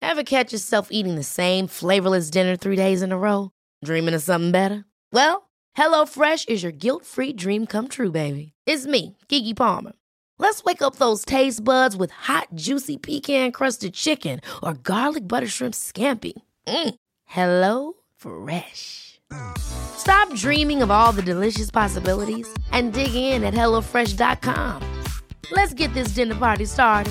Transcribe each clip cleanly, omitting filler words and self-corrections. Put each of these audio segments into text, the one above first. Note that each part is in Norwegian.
Ever catch yourself eating the same flavorless dinner 3 days in a row? Dreaming of something better? Well, HelloFresh is your guilt-free dream come true, baby. It's me, Keke Palmer. Let's wake up those taste buds with hot, juicy pecan-crusted chicken or garlic butter shrimp scampi. Hello Fresh. Stop dreaming of all the delicious possibilities and dig in at HelloFresh.com. Let's get this dinner party started.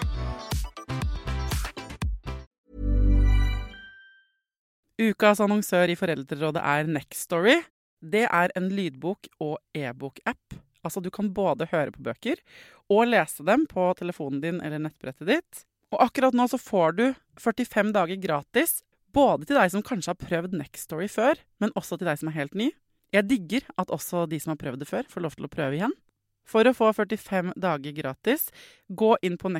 Ukas annonsør I Foreldrerådet Nextory. Det en lydbok- og e-bok-app. Altså du kan både høre på bøker og lese dem på telefonen din eller nettbrettet ditt. Og akkurat nå så får du 45 dager gratis, både til deg som kanskje har prøvd Nextory før, men også til deg som helt ny. Jeg digger at også de som har prøvd det før får lov til å prøve igjen. For å få 45 dager gratis, gå inn på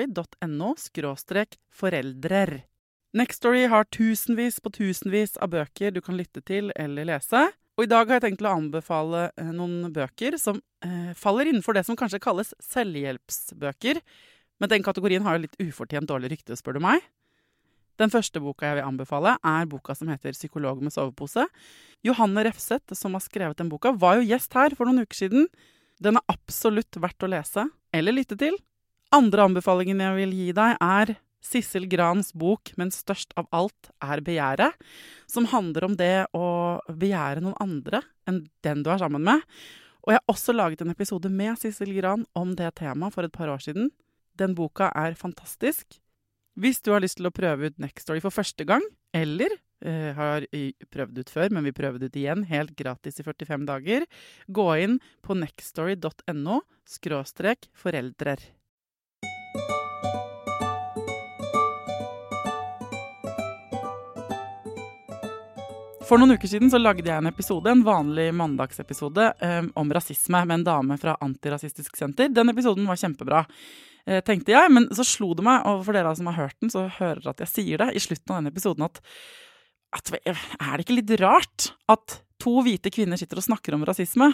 nextory.no/foreldrer. Nextory har tusenvis på tusenvis av bøker du kan lytte til eller lese. Og I dag har jeg tenkt å anbefale noen bøker som faller innenfor det som kanskje kalles selvhjelpsbøker. Men den kategorien har jo litt ufortjent dårlig rykte, spør du meg. Den første boka jeg vil anbefale boka som heter Psykolog med sovepose. Johanne Refseth, som har skrevet den boka, var jo gjest her for noen uker siden. Den absolutt verdt å lese eller lytte til. Andre anbefalingen jeg vil gi deg Sissel Grans bok, men størst av alt begjæret, som handler om det å begjære noen andre enn den du sammen med. Og jeg har også laget en episode med Sissel Gran om det temaet for et par år siden. Den boka fantastisk. Hvis du har lyst til å prøve ut Nextory for første gang, eller har prøvd ut før, men vil prøve det ut igjen, helt gratis I 45 dager, gå inn på nextory.no/foreldrer. For noen uker siden så lagde jeg en episode, en vanlig mandagsepisode, om rasisme med en dame fra Antirasistisk Senter. Den episoden var kjempebra, tenkte jeg, men så slo det meg, og for dere som har hørt den, så hører at jeg sier det I slutten av den episoden, at det ikke litt rart at to hvite kvinner sitter og snakker om rasisme?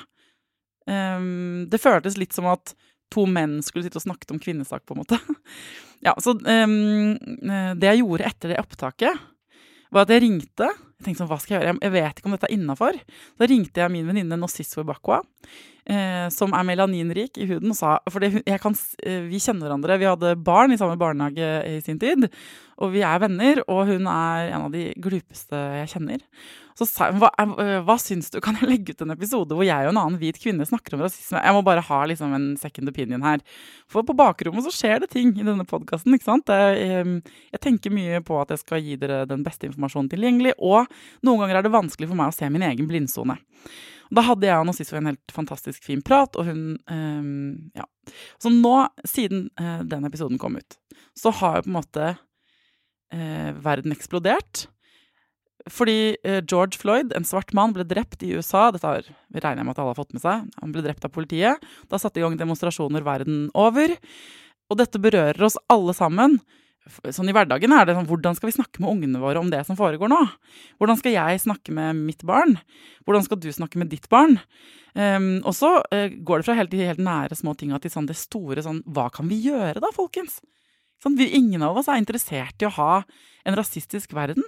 Det føltes litt som at to menn skulle sitte og snakke om kvinnesak, på en måte. Ja, så det jeg gjorde etter det opptaket, var at jeg ringte. Jeg tenkte sånn, hva skal jeg gjøre? Jeg vet ikke om dette innenfor. Så ringte jeg min venninne Nosiswe Bakwa, som melaninrik I huden, og sa, for vi kjenner hverandre, vi hadde barn I samme barnehage I sin tid, og vi venner, og hun en av de glupeste jeg kjenner. Så sa hun, hva syns du? Kan jeg legge ut en episode hvor jeg og en annen hvit kvinne snakker om rasisme? Jeg må bare ha liksom en second opinion her. For på bakrommet så skjer det ting I denne podcasten, ikke sant? Jeg tenker mye på at jeg skal gi dere den beste informasjonen tilgjengelig, og noen ganger det vanskelig for meg å se min egen blindsone. Og da hadde jeg og Nosiswe en helt fantastisk fin prat, og hun, ja. Så nå, siden den episoden kom ut, så har jo på en måte verden eksplodert. Fordi George Floyd, en svart mann, ble drept I USA. Dette regner jeg med at alle har fått med seg. Han ble drept av politiet. Da satte I gang demonstrasjoner verden over. Og dette berører oss alle sammen. Sånn I hverdagen det sånn, hvordan skal vi snakke med ungene våre om det som foregår nå? Hvordan skal jeg snakke med mitt barn? Hvordan skal du snakke med ditt barn? Og så går det fra helt nære små ting til sånn det store, sånn, hva kan vi gjøre da, folkens? Sånn, ingen av oss interessert I å ha en rasistisk verden.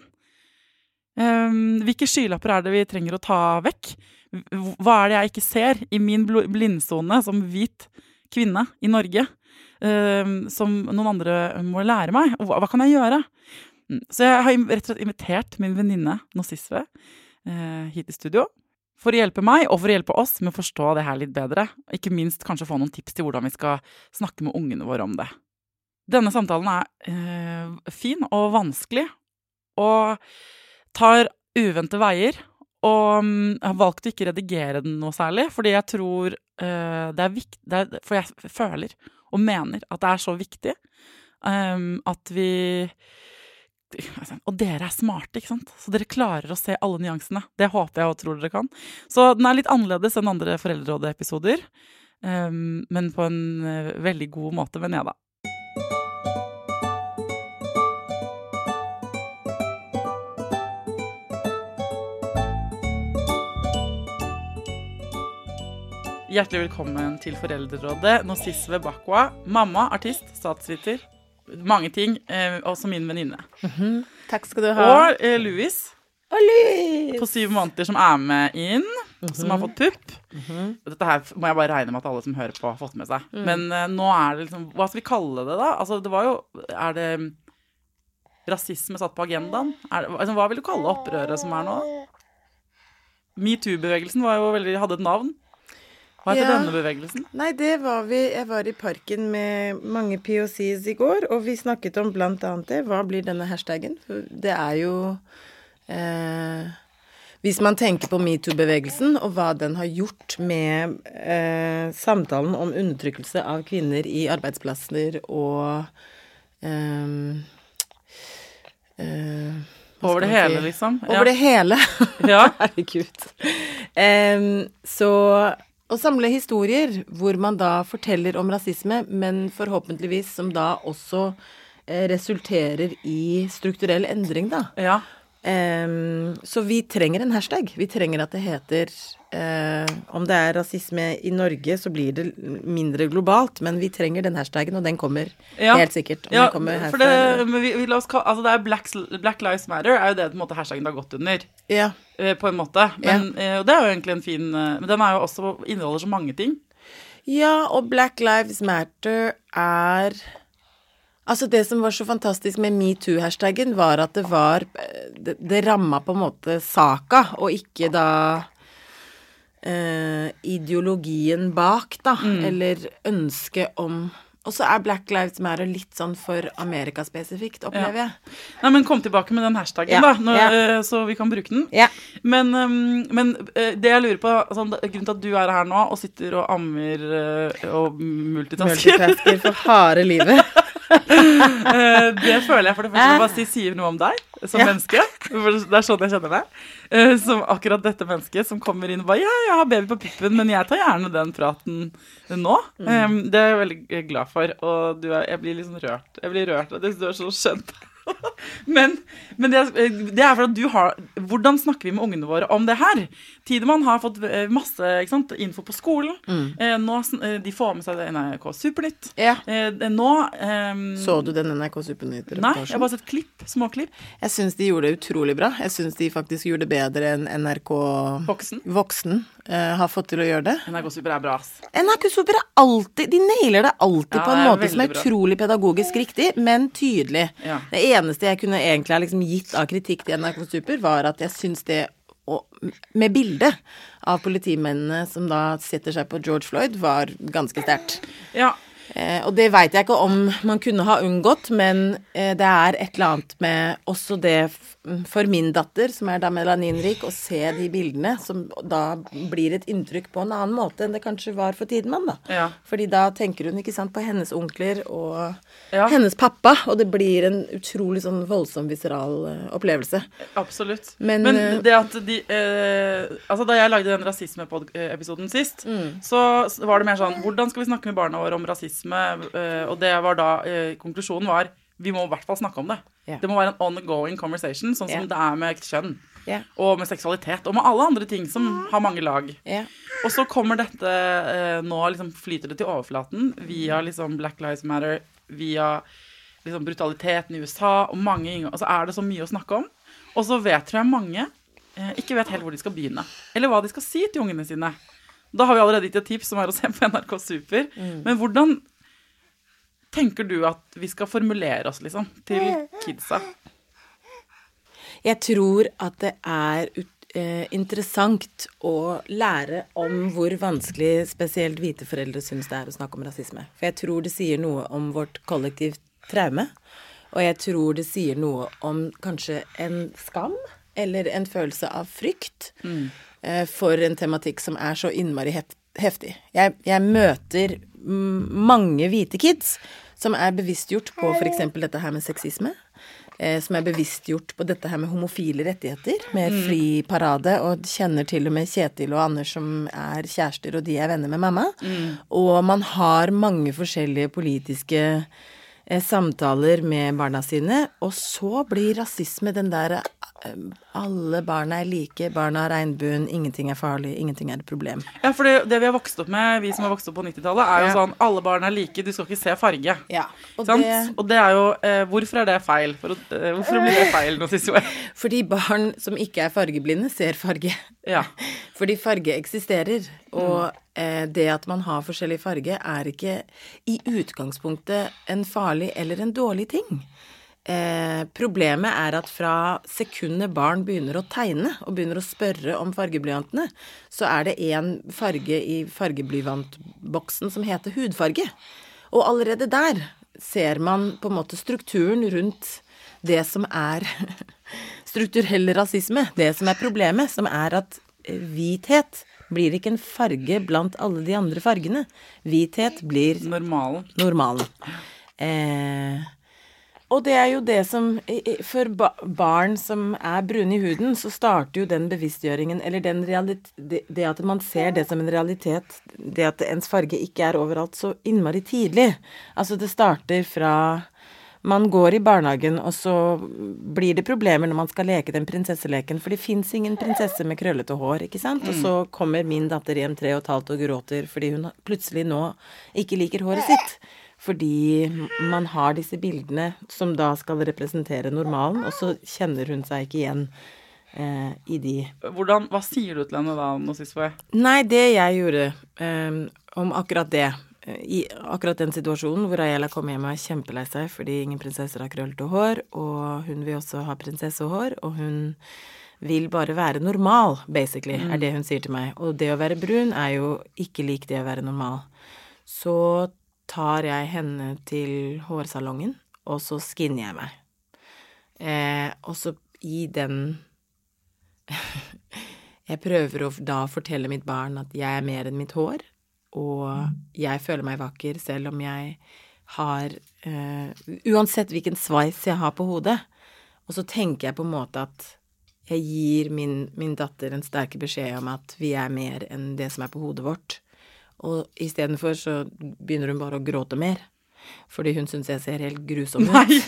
Hvilke skylapper det vi trenger å ta vekk? Hva det jeg ikke ser I min blindsone som hvit kvinne I Norge, som noen andre må lære meg? Og hva kan jeg gjøre? Så jeg har rett og slett invitert min venninne Nosiswe hit I studio for å hjelpe meg og for å hjelpe oss med å forstå det her litt bedre. Ikke minst kanskje få noen tips til hvordan vi skal snakke med ungene våre om det. Denne samtalen fin og vanskelig, og tar uvente veier, og jeg har valgt å ikke redigere den noe særlig, fordi jeg tror det viktig, for jeg føler og mener at det så viktig at vi, og dere smarte, ikke sant? Så dere klarer å se alle nyansene. Det håper jeg og tror dere kan. Så den litt annerledes enn andre foreldreråde-episoder, men på en veldig god måte, mener jeg da. Hjertelig velkommen til Foreldrerådet, Nosiswe Bakwa, mamma, artist, statsviter, mange ting, også min venninne. Takk skal du ha. Og Louis. På 7 måneder som med inn, som har fått pupp. Dette her må jeg bare regne med at alle som hører på har fått med seg. Men nå det liksom, hva skal vi kalle det da? Altså, det var jo, det rasisme satt på agendaen? Altså, hva vil du kalle opprøret som nå? MeToo-bevegelsen hadde et navn. Hva heter denne bevegelsen? Nei, jeg var i parken med mange POCs i går, og vi snakket om blant annet det. Hva blir denne hashtaggen? For det jo hvis man tenker på MeToo-bevegelsen, og hva den har gjort med samtalen om undertrykkelse av kvinner i arbeidsplasser og over det hele, liksom? Over det hele. Ja. Herregud. Så å samle historier hvor man da forteller om rasisme, men forhåpentligvis som da også resulterer i strukturell endring, da. Ja. Så vi trenger en hashtag. Vi trenger at det heter om det rasisme i Norge, så blir det mindre globalt, men vi trenger den hashtaggen, og den kommer helt sikkert. Ja, for vi la oss altså det Black Lives Matter jo det på en måte hashtaggen det har gått under. Ja. På en måte. Men det jo egentlig en fin men den jo også inneholder så mange ting. Ja, og Black Lives Matter altså det som var så fantastisk med MeToo-hashtaggen var at det rammet på en måte saka, og ikke da ideologien bak da, eller ønske om. Og så Black Lives Matter litt sånn for Amerika spesifikt, opplever jeg. Nei, men kom tilbake med den hashtaggen da, så vi kan bruke den. Ja. Men det jeg lurer på, altså, grunnen til at du her nå, og sitter og ammer og multitasker for harde livet. Det føler jeg for det første bare sier noe om deg som menneske. Det sånn jeg kjenner deg. Som akkurat dette mennesket som kommer inn og bare, jeg har baby på puppen, men jeg tar gjerne den praten nå. Det jeg veldig glad for, og jeg blir liksom rørt. Jeg blir rørt, og det så skjønt. Men det for at du har hvordan snakker vi med ungene våre om det her? Tidemann har fått masse info på skolen. Nå, de får med seg det NRK Supernytt. Nå så du den NRK Supernytt? Nei, jeg har bare sett småklipp. Jeg synes de gjorde det utrolig bra. Jeg synes de faktisk gjorde det bedre enn NRK Voksen har fått til å gjøre det. NRK Super bra, ass. NRK Super alltid, de nailer det alltid på en måte som utrolig pedagogisk riktig, men tydelig. Det eneste jeg kunne egentlig ha liksom gitt av kritikk til NRK Super var at jeg synes det, med bildet av politimennene som da setter seg på George Floyd, var ganske sterkt. Ja. Og det vet jeg ikke om man kunne ha unngått, men det et eller annet med også det for min datter, som da melaninrik, å se de bildene, som da blir et inntrykk på en annen måte enn det kanskje var for Tidemann, da. Ja. Fordi da tenker hun, ikke sant, på hennes onkler og hennes pappa, og det blir en utrolig sånn voldsom visceral opplevelse. Absolutt. Men det at altså da jeg lagde den rasisme-episoden sist, så var det mer sånn, hvordan skal vi snakke med barna våre om rasisme? Og det var da konklusjonen var vi må I hvert fall snakke om det. Det må være en ongoing conversation, sånn som det med kjønn og med seksualitet og med alle andre ting som har mange lag. Og så kommer dette nå liksom flyter det til overflaten via liksom Black Lives Matter, via liksom brutaliteten I USA og og så det så mye å snakke om. Og så tror jeg mange ikke vet helt hvor de skal begynne, eller hva de skal si til ungene sine. Da har vi allerede gitt et tips som å se på NRK Super. Men hvordan tenker du at vi skal formulere oss liksom, til kidsa? Jeg tror at det interessant å lære om hvor vanskelig spesielt hvite foreldre synes det å snakke om rasisme. For jeg tror det sier noe om vårt kollektivt traume, og jeg tror det sier noe om kanskje en skam, eller en følelse av frykt, for en tematikk som så innmari heftig. Jeg møter mange hvite kids som bevisstgjort på for eksempel dette her med sexisme, som bevisstgjort på dette her med homofile rettigheter, med fri parade, og kjenner til og med Kjetil og Anders som kjærester, og de venner med mamma. Og man har mange forskjellige politiske samtaler med barna sine, og så blir rasisme den der alle barna like, barna har regnbuen, ingenting farlig, ingenting et problem. Ja, for det vi har vokst opp med, vi som har vokst opp på 90-tallet, jo sånn, alle barn like, du skal ikke se farge. Ja. Og det jo, hvorfor det feil? Hvorfor blir det feil nå, synes jeg? Fordi barn som ikke fargeblinde ser farge. Ja. Fordi farge eksisterer, og det at man har forskjellig farge ikke i utgangspunktet en farlig eller en dårlig ting. Problemet at fra sekundet barn begynner å tegne og begynner å spørre om fargeblyantene, så det en farge i fargeblyantboksen som heter hudfarge. Og allerede der ser man på en måte strukturen rundt det som strukturell rasisme, det som problemet, som at hvithet blir ikke en farge blant alle de andre fargene. Hvithet blir normalen. Og det jo det som, for barn som brune i huden, så starter jo den bevisstgjøringen, eller det at man ser det som en realitet, det at ens farge ikke overalt så innmari tidlig. Altså det starter fra man går i barnehagen, og så blir det problemer når man skal leke den prinsesseleken, for det finnes ingen prinsesse med krøllete hår, ikke sant? Og så kommer min datter hjem 3,5 og gråter, fordi hun plutselig nå ikke liker håret sitt. Fordi man har disse bildene som da skal representere normalen, og så kjenner hun seg ikke igjen i de. Hva sier du til henne da, nå sist for? Nei, det jeg gjorde om akkurat det, i akkurat den situasjonen hvor Ayala kom hjem og kjempelei seg fordi ingen prinsesser har krøllete hår, og hun vil også ha prinsessehår, og hun vil bare være normal, basically, det hun sier til meg. Og det å være brun jo ikke lik det å være normal. Så tar jeg henne til hårsalongen, og så skinner jeg meg. Og så i den jeg prøver å da fortelle mitt barn at jeg mer enn mitt hår, og jeg føler meg vakker selv om jeg har uansett hvilken sveis jeg har på hodet. Og så tenker jeg på en måte at jeg gir min datter en sterk beskjed om at vi mer enn det som på hodet vårt. Og i stedet for så begynner hun bare å gråte mer. Fordi hun synes jeg ser helt grusom ut. Nei!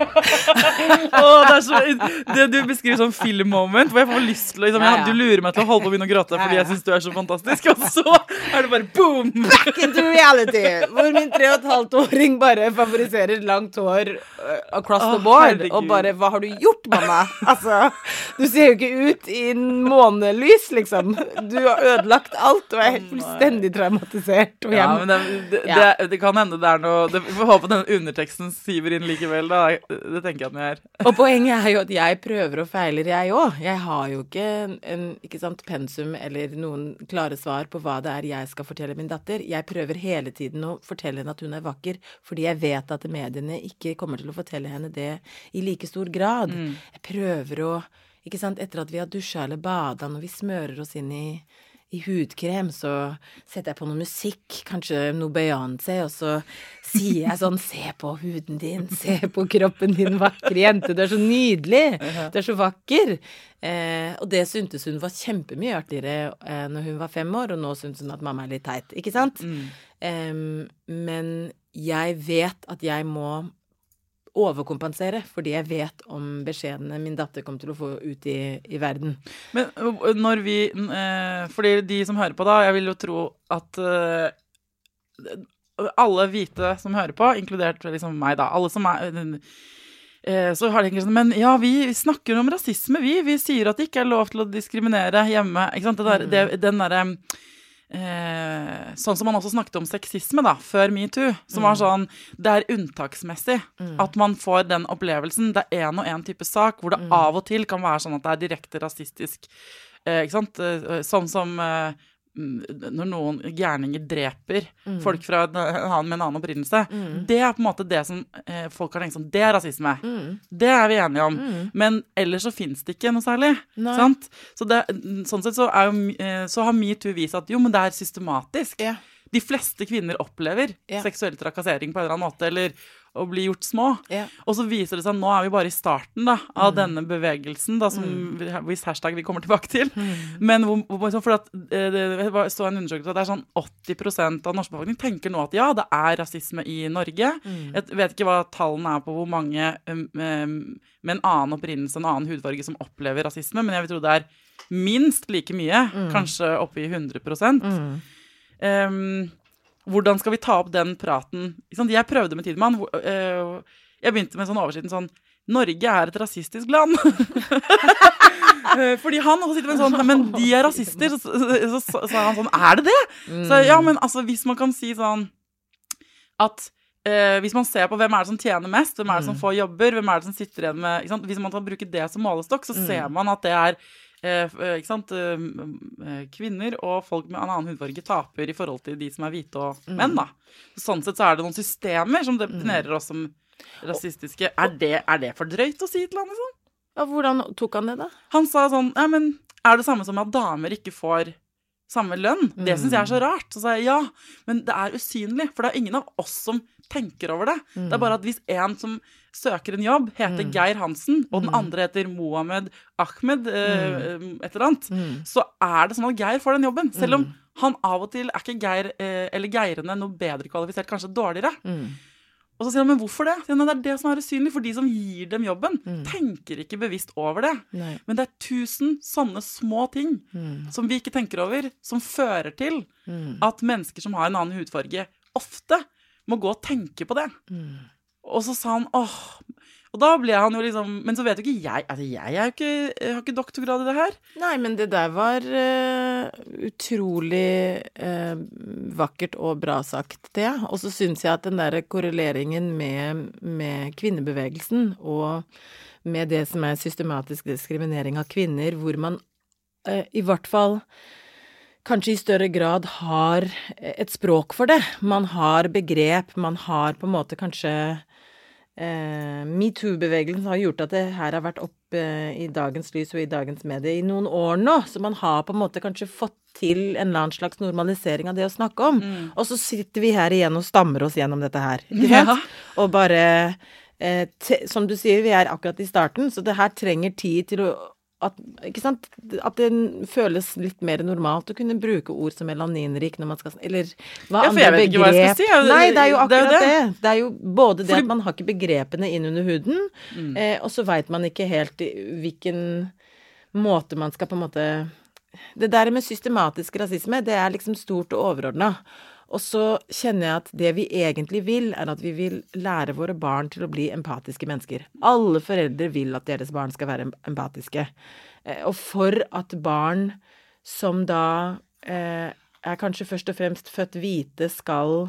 Det du beskriver som filmmoment, hvor jeg får lyst til å, du lurer meg til å holde på å begynne å gråte, fordi jeg synes du så fantastisk, og så det bare boom! Back into reality! Hvor min 3,5-åring bare favoriserer langt hår across the board, og bare, hva har du gjort, mamma? Altså, du ser jo ikke ut i månelys, liksom. Du har ødelagt alt, og helt fullstendig traumatisert. Ja, men det kan hende det noe... Vi får håpe den underteksten siver inn likevel, da. Det tenker jeg at den gjør. Og poenget jo at jeg prøver og feiler, jeg også. Jeg har jo ikke pensum eller noen klare svar på hva det jeg skal fortelle min datter. Jeg prøver hele tiden å fortelle henne at hun vakker, fordi jeg vet at mediene ikke kommer til å fortelle henne det i like stor grad. Jeg prøver å, etter at vi har dusjet eller badet, når vi smører oss inn i hudkrem, så setter jeg på noe musikk, kanskje noe Beyoncé, og så sier jeg sånn, se på huden din, se på kroppen din, vakre jente, du så nydelig, du så vakker. Og det syntes hun var kjempemye artigere når hun var 5 år, og nå synes hun at mamma litt teit, ikke sant? Men jeg vet at jeg må overkompensere, fordi jeg vet om beskjedene min datter kommer til å få ut i verden. Men når vi, fordi de som hører på da, jeg vil jo tro at alle hvite som hører på, inkludert liksom meg da, alle som så har de egentlig sånn, men ja, vi snakker om rasisme, vi sier at det ikke lov til å diskriminere hjemme, ikke sant? Den der sånn som man også snakket om sexisme da, før MeToo, som var sånn, det unntaksmessig at man får den opplevelsen, det en og en type sak, hvor det av og til kan være sånn at det direkte rasistisk, ikke sant? Sånn som når noen gærninger dreper folk fra med en annen opprinnelse, det på en måte det som folk har tenkt sånn, det rasisme. Det vi enige om. Men ellers så finnes det ikke noe særlig. Sant? Så sånn sett så har MeToo vist at jo, men det systematisk. De fleste kvinner opplever seksuell trakassering på en eller annen måte, eller å bli gjort små. Ja. Og så viser det seg, nå er vi bare i starten da, av denne bevegelsen, da, som hvis hashtag vi kommer tilbake til. Men for at, det så en undersøkelse at det er sånn 80% av norsk befolkning tenker nå at ja, det er rasisme i Norge. Jeg vet ikke hva tallene er på hvor mange med en annen opprinnelse, en annen hudfarge som opplever rasisme, men jeg vil tro det er minst like mye, kanskje oppe i 100%. Hvordan skal vi ta opp den praten? Jeg prøvde med Tidemann. Jeg begynte med en sånn oversikt sånn, Norge er et rasistisk land. Fordi han også sitter med en sånn, men de er rasister. Så sa han sånn, er det det? Så ja, men altså, hvis man kan si sånn, at hvis man ser på hvem er det som tjener mest, hvem er det som får jobber, hvem er det som sitter igjen med, ikke sant? Hvis man kan bruke det som målestokk, så ser man at det er ikke sant? Kvinner og folk med en annen hudfarge taper i forhold til de som er hvite og menn da. Sånn sett så er det noen systemer som definerer oss som rasistiske. Er det for drøyt å si til han liksom? Ja, hvordan tok han det da? Han sa sånn, ja, men er det samme som at damer ikke får samme lønn? Det synes jeg er så rart. Så sa jeg, ja, men det er usynlig, for det er ingen av oss som tenker over det. Det er bare at hvis en som søker en jobb heter Geir Hansen, og den andre heter Mohamed Ahmed, et eller annet, så er det sånn at Geir får den jobben. Selv om han av og til er ikke Geir, eller Geirene noe bedre kvalifisert, kanskje dårligere. Og så sier han, men hvorfor det? Det er det som er usynlig, for de som gir dem jobben, tenker ikke bevisst over det. Nei. Men det er 1000 sånne små ting som vi ikke tenker over, som fører til at mennesker som har en annen hudfarge ofte må gå og tenke på det. Og så sa han, og da ble han jo liksom, men så vet jo ikke jeg, altså jeg har ikke doktorgrad i det her. Nei, men det der var utrolig vakkert og bra sagt, det. Og så synes jeg at den der korreleringen med kvinnebevegelsen og med det som er systematisk diskriminering av kvinner, hvor man i hvert fall kanskje i større grad har et språk for det. Man har begrep, man har på en måte kanskje MeToo-bevegelsen har gjort at det her har vært opp i dagens lys og i dagens medie i noen år nå, så man har på en måte kanskje fått til en eller annen slags normalisering av det å snakke om. Og så sitter vi her igjen og stammer oss gjennom dette her, ikke sant? Ja. Og bare, som du sier, vi er akkurat i starten, så det her trenger tid til å ikke sant? At det føles litt mer normalt å kunne bruke ord som melaninrik når man skal, eller hva andre begrep. Ikke hva jeg skal si. Nei, det er jo akkurat det. Det er jo både det at man har ikke begrepene inn under huden, og så vet man ikke helt hvilken måte man skal på en måte, det der med systematisk rasisme, det er liksom stort og overordnet. Og så kjenner jeg at det vi egentlig vil, er at vi vil lære våre barn til å bli empatiske mennesker. Alle foreldre vil at deres barn skal være empatiske. Og for at barn som da er kanskje først og fremst født hvite skal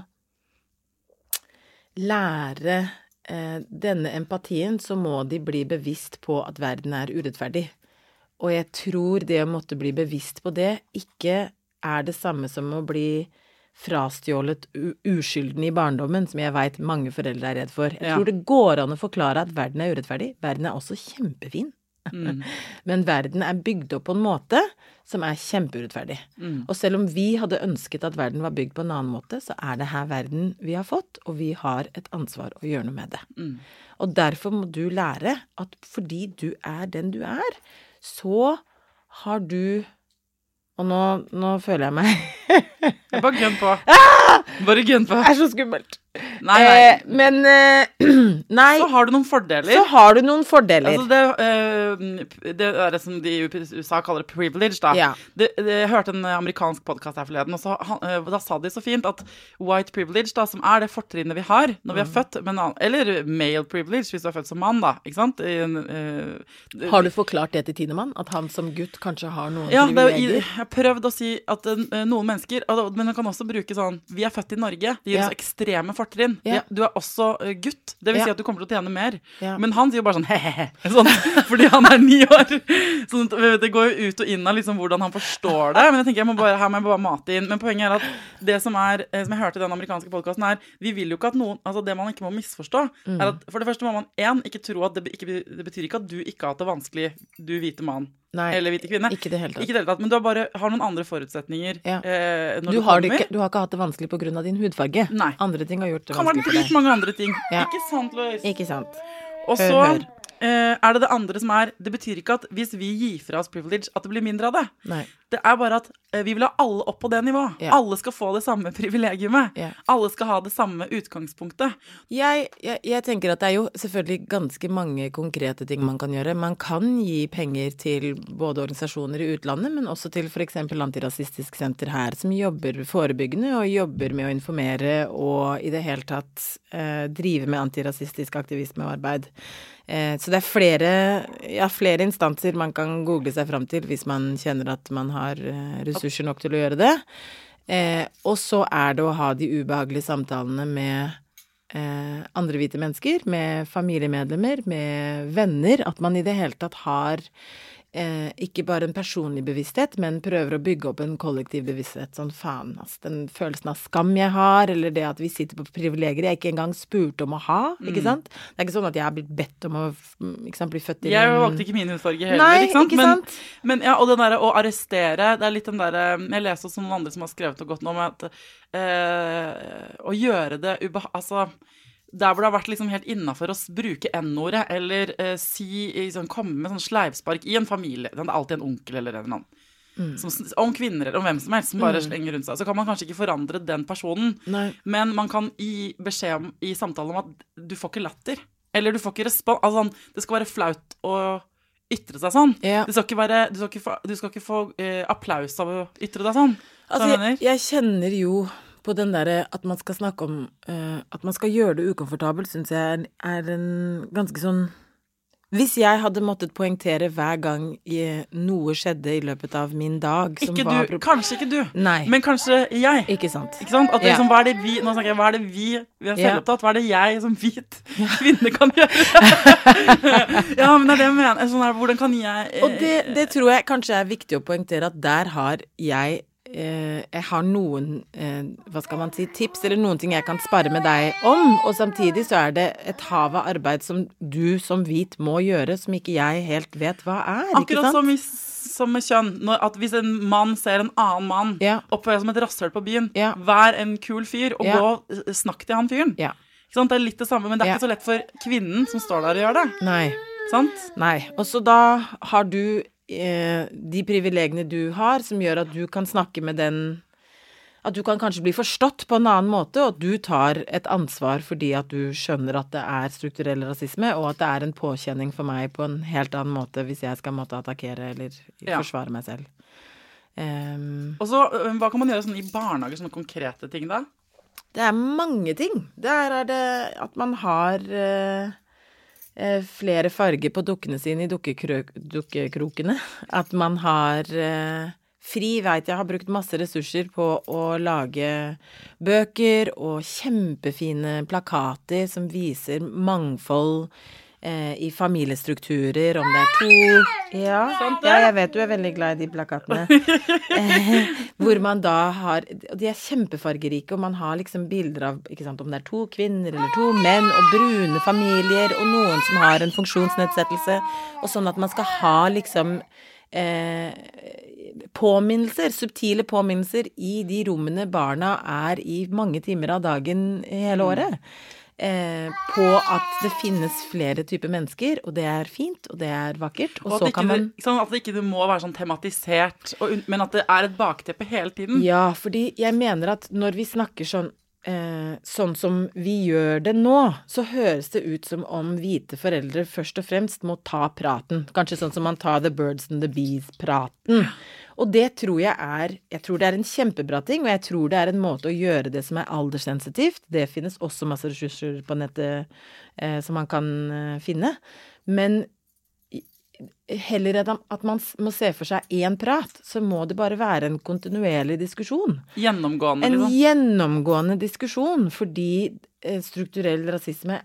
lære denne empatien, så må de bli bevisst på at verden er urettferdig. Og jeg tror det å måtte bli bevisst på det ikke er det samme som å bli frastjålet uskylden i barndommen, som jeg vet mange foreldre er redd for. Jeg tror det går an å forklare at verden er urettferdig. Verden er også kjempefin. Men verden er bygd opp på en måte som er kjempeurettferdig. Og selv om vi hadde ønsket at verden var bygd på en annen måte, så er det her verden vi har fått, og vi har et ansvar å gjøre noe med det. Og derfor må du lære at fordi du er den du er, så har du, og nå føler jeg meg bare gønn på. Bare gønn på. Det er så skummelt. Nei. Men nei. Så har du noen fordeler. Altså det er det som de i USA kaller privilege, da. Ja. Jeg hørte en amerikansk podcast her forleden, og da sa de så fint at white privilege, da, som er det fortrinnet vi har når vi er født, eller male privilege, hvis du er født som mann, da, ikke sant? Har du forklart det til Tidemann? At han som gutt kanskje har noen privilegier? Jeg har prøvd å si at noen mennesker, men man kan også bruke sånn, vi er født i Norge, de gir oss ekstreme fortrinn. Du er også gutt, det vil si at du kommer til å tjene mer. Men han sier jo bare sånn, hehehe, sånn, fordi han er 9 år. Sånn, det går jo ut og inn av liksom, hvordan han forstår det, men jeg tenker, her må jeg bare mate inn. Men poenget er at det som jeg hørte i den amerikanske podcasten er, vi vil jo ikke at noen, altså det man ikke må misforstå, er at for det første må man ikke tro at det betyr ikke at du ikke har hatt det vanskelig, du hvite mann. Nei, eller hvite kvinne. Ikke det hele tatt. Ikke det hele tatt, men du har noen andre forutsetninger når du har ikke hatt det vanskelig på grunn av din hudfarge. Nei. Andre ting har gjort det vanskelig for deg. Kan være litt mange andre ting. Ikke sant, Louise? Ikke sant. Og så er det andre som det betyr ikke at hvis vi gir fra oss privilege at det blir mindre av det. Nei. Det bare at vi vil ha alle opp på det nivået. Ja. Alle skal få det samme privilegiumet. Ja. Alle skal ha det samme utgangspunktet. Jeg tenker at det jo selvfølgelig ganske mange konkrete ting man kan gjøre. Man kan gi penger til både organisasjoner i utlandet, men også til for eksempel Antirasistisk Senter her, som jobber forebyggende og jobber med å informere og i det hele tatt drive med antirasistisk aktivisme og arbeid. Så det flere instanser man kan google seg fram til hvis man kjenner at man har ressurser nok til å gjøre det. Og så det å ha de ubehagelige samtalene med andre hvite mennesker, med familiemedlemmer, med venner, at man i det hele tatt har ikke bare en personlig bevissthet, men prøver å bygge opp en kollektiv bevissthet. Sånn faen, den følelsen av skam jeg har, eller det at vi sitter på privilegier jeg ikke engang spurte om å ha, ikke sant? Det ikke sånn at jeg har blitt bedt om å bli født i Jeg valgte ikke min hudfarge heller, Nei, ikke sant? Ikke sant? Men og den der å arrestere, det litt den der, jeg leser også noen andre som har skrevet og gått nå med at å gjøre det der hvor det har vært liksom helt innenfor å bruke N-ordet, eller komme med sånn sleivspark i en familie. Det alltid en onkel eller en annen. Om kvinner eller om hvem som helst som bare slenger rundt seg. Så kan man kanskje ikke forandre den personen, men man kan gi beskjed om, i samtalen om at du får ikke latter. Eller du får ikke respons. Altså, det skal være flaut å ytre seg sånn. Ja. Du skal ikke få applaus av å ytre deg sånn. Jeg kjenner jo på den der at man skal snakke om at man skal gjøre det ukomfortabelt, synes jeg en ganske sånn. Hvis jeg hadde måttet poengtere hver gang noe skjedde i løpet av min dag som kanskje ikke du, Nei. Men kanskje jeg. Ikke sant? At liksom, hva det vi, nå snakker jeg, hva det vi har selvopptatt, hva det jeg som hvit kvinne kan gjøre? Ja, men det det jeg mener. Sånn hvordan kan jeg Og det tror jeg kanskje viktig å poengtere, at der har jeg har noen, hva skal man si, tips, eller noen ting jeg kan spare med deg om, og samtidig så det et hav av arbeid som du som hvit må gjøre, som ikke jeg helt vet hva Akkurat ikke sant? Som med kjønn, at hvis en mann ser en annen mann oppføre som et rasshøl på byen, vær en kul fyr, og gå og snakk til han fyren. Ikke sant? Det litt det samme, men det ikke så lett for kvinnen som står der og gjør det. Nei. Sant? Nei. Og så da har du de privilegiene du har, som gjør at du kan snakke med den, at du kan kanskje bli forstått på en annen måte, og at du tar et ansvar fordi at du skjønner at det strukturell rasisme, og at det en påkjenning for meg på en helt annen måte hvis jeg skal måtte attakkere eller forsvare meg selv. Og så, hva kan man gjøre sånn i barnehager, sånne konkrete ting da? Det mange ting. Der det at man har flere farger på dukkene sine i dukkekrokene. At man har fri, vet jeg har brukt masse ressurser på å lage bøker og kjempefine plakater som viser mangfold i familiestrukturer, om det to ja, jeg vet du veldig glad i de plakatene hvor man da har, og de kjempefargerike, og man har liksom bilder av, ikke sant, om det to kvinner eller to menn, og brune familier, og noen som har en funksjonsnedsettelse, og sånn at man skal ha liksom påminnelser, subtile påminnelser i de rommene barna i mange timer av dagen hele året. På at det finnes flere typer mennesker, og det fint, og det vakkert, og så kan man at det ikke må være sånn tematisert, men at det et bakteppe hele tiden. Ja, fordi jeg mener at når vi snakker sånn som vi gjør det nå, så høres det ut som om hvite foreldre først og fremst må ta praten, kanskje sånn som man tar The Birds and the Bees-praten. Og det tror jeg tror det en kjempebra ting, og jeg tror det en måte å gjøre det som alderssensitivt. Det finnes også masse ressurser på nettet som man kan finne. Men heller at man må se for seg en prat, så må det bare være en kontinuerlig diskusjon. Gjennomgående, liksom. En gjennomgående diskusjon, fordi strukturell rasisme